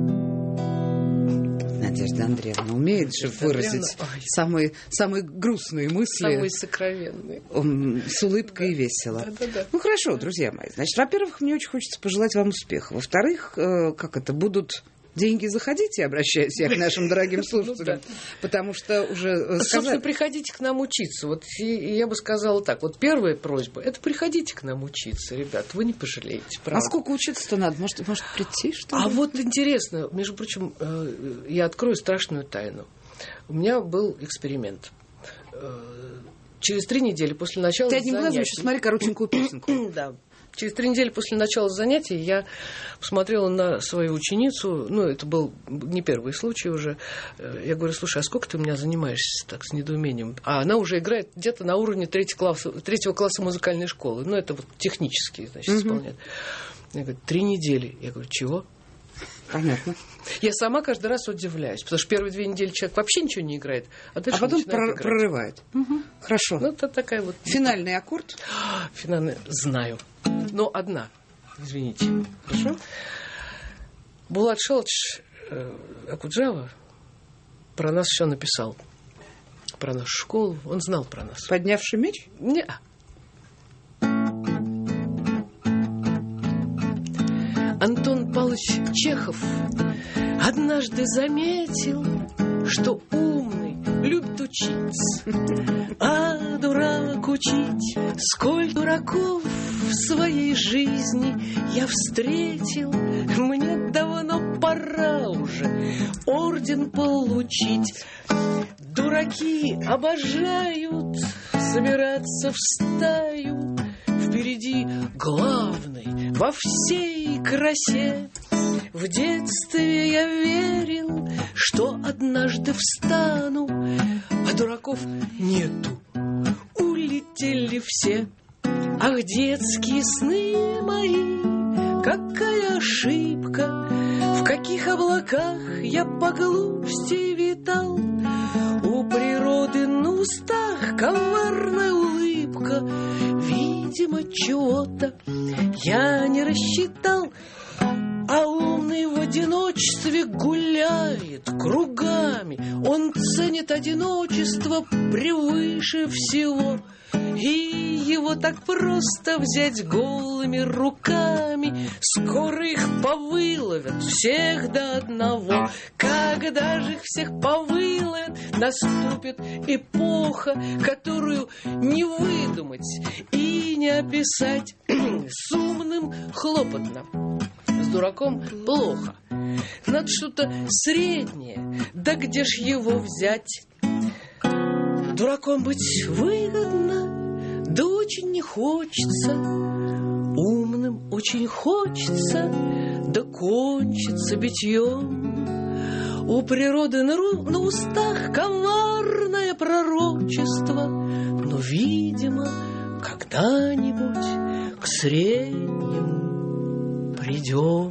Надежда Андреевна умеет же выразить самые, самые грустные мысли. Самые сокровенные. С улыбкой и весело. Да, да, да. Ну, хорошо, друзья мои. Значит, во-первых, мне очень хочется пожелать вам успеха. Во-вторых, как это, будут... Деньги заходите, обращаюсь я к нашим дорогим слушателям, потому что уже... Собственно, приходите к нам учиться. Вот я бы сказала так. Вот первая просьба – это приходите к нам учиться, ребят. Вы не пожалеете, правда. А сколько учиться-то надо? Может, может прийти, что ли? А вот интересно, между прочим, я открою страшную тайну. У меня был эксперимент. Через три недели после начала занятий... Ты одним глазом еще смотри коротенькую песенку. Да. Через три недели после начала занятий я посмотрела на свою ученицу, ну, это был не первый случай уже. Я говорю, слушай, а сколько ты у меня занимаешься так с недоумением? А она уже играет где-то на уровне третьего класса, третьего класса музыкальной школы. Ну, это вот технически, значит, uh-huh. исполняет. Я говорю, три недели. Я говорю, чего? Понятно. Я сама каждый раз удивляюсь, потому что первые две недели человек вообще ничего не играет, а, а потом прор- прорывает. Угу. Хорошо. Ну, это такая вот... Финальный аккорд? Финальный, знаю. Но одна, извините. Хорошо? Булат Шалыч э, Акуджава про нас все написал. Про нашу школу. Он знал про нас. Поднявший меч? Не. Антон Павлович Чехов однажды заметил, что умный любит учиться, а дурак учить. Сколь дураков в своей жизни я встретил, мне давно пора уже орден получить. Дураки обожают собираться в стаю, впереди главный во всей красе. В детстве я верил, что однажды встану, а дураков нету, улетели все. Ах, детские сны мои, какая ошибка, в каких облаках я по глупости витал. У природы на устах коварная улыбка, видимо, чего-то я не рассчитал. А умный в одиночестве если гуляет кругами, он ценит одиночество превыше всего. И его так просто взять голыми руками, скоро их повыловят всех до одного. Когда же их всех повыловят, наступит эпоха, которую не выдумать и не описать. С умным хлопотно, с дураком плохо. Надо что-то среднее, да где ж его взять? Дураком быть выгодно, да очень не хочется. Умным очень хочется, да кончится битьем. У природы на, ру- на устах коварное пророчество, но, видимо, когда-нибудь к среднему придем.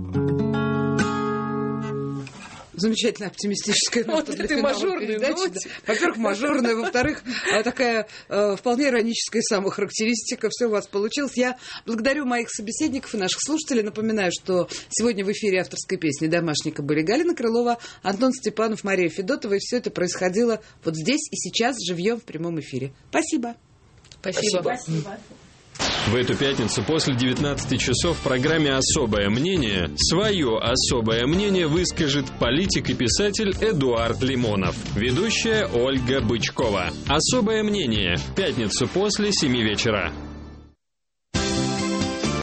Замечательная оптимистическая нота Вот для это финала мажорная передачи. нота. Да. Во-первых, мажорная, во-вторых, такая э, вполне ироническая самохарактеристика. Все у вас получилось. Я благодарю моих собеседников и наших слушателей. Напоминаю, что сегодня в эфире авторской песни «Домашника» были Галина Крылова, Антон Степанов, Мария Федотова. И все это происходило вот здесь и сейчас, живьем в прямом эфире. Спасибо. Спасибо. Спасибо. В эту пятницу после девятнадцати часов в программе «Особое мнение» свое особое мнение выскажет политик и писатель Эдуард Лимонов. Ведущая Ольга Бычкова. «Особое мнение» в пятницу после семи вечера.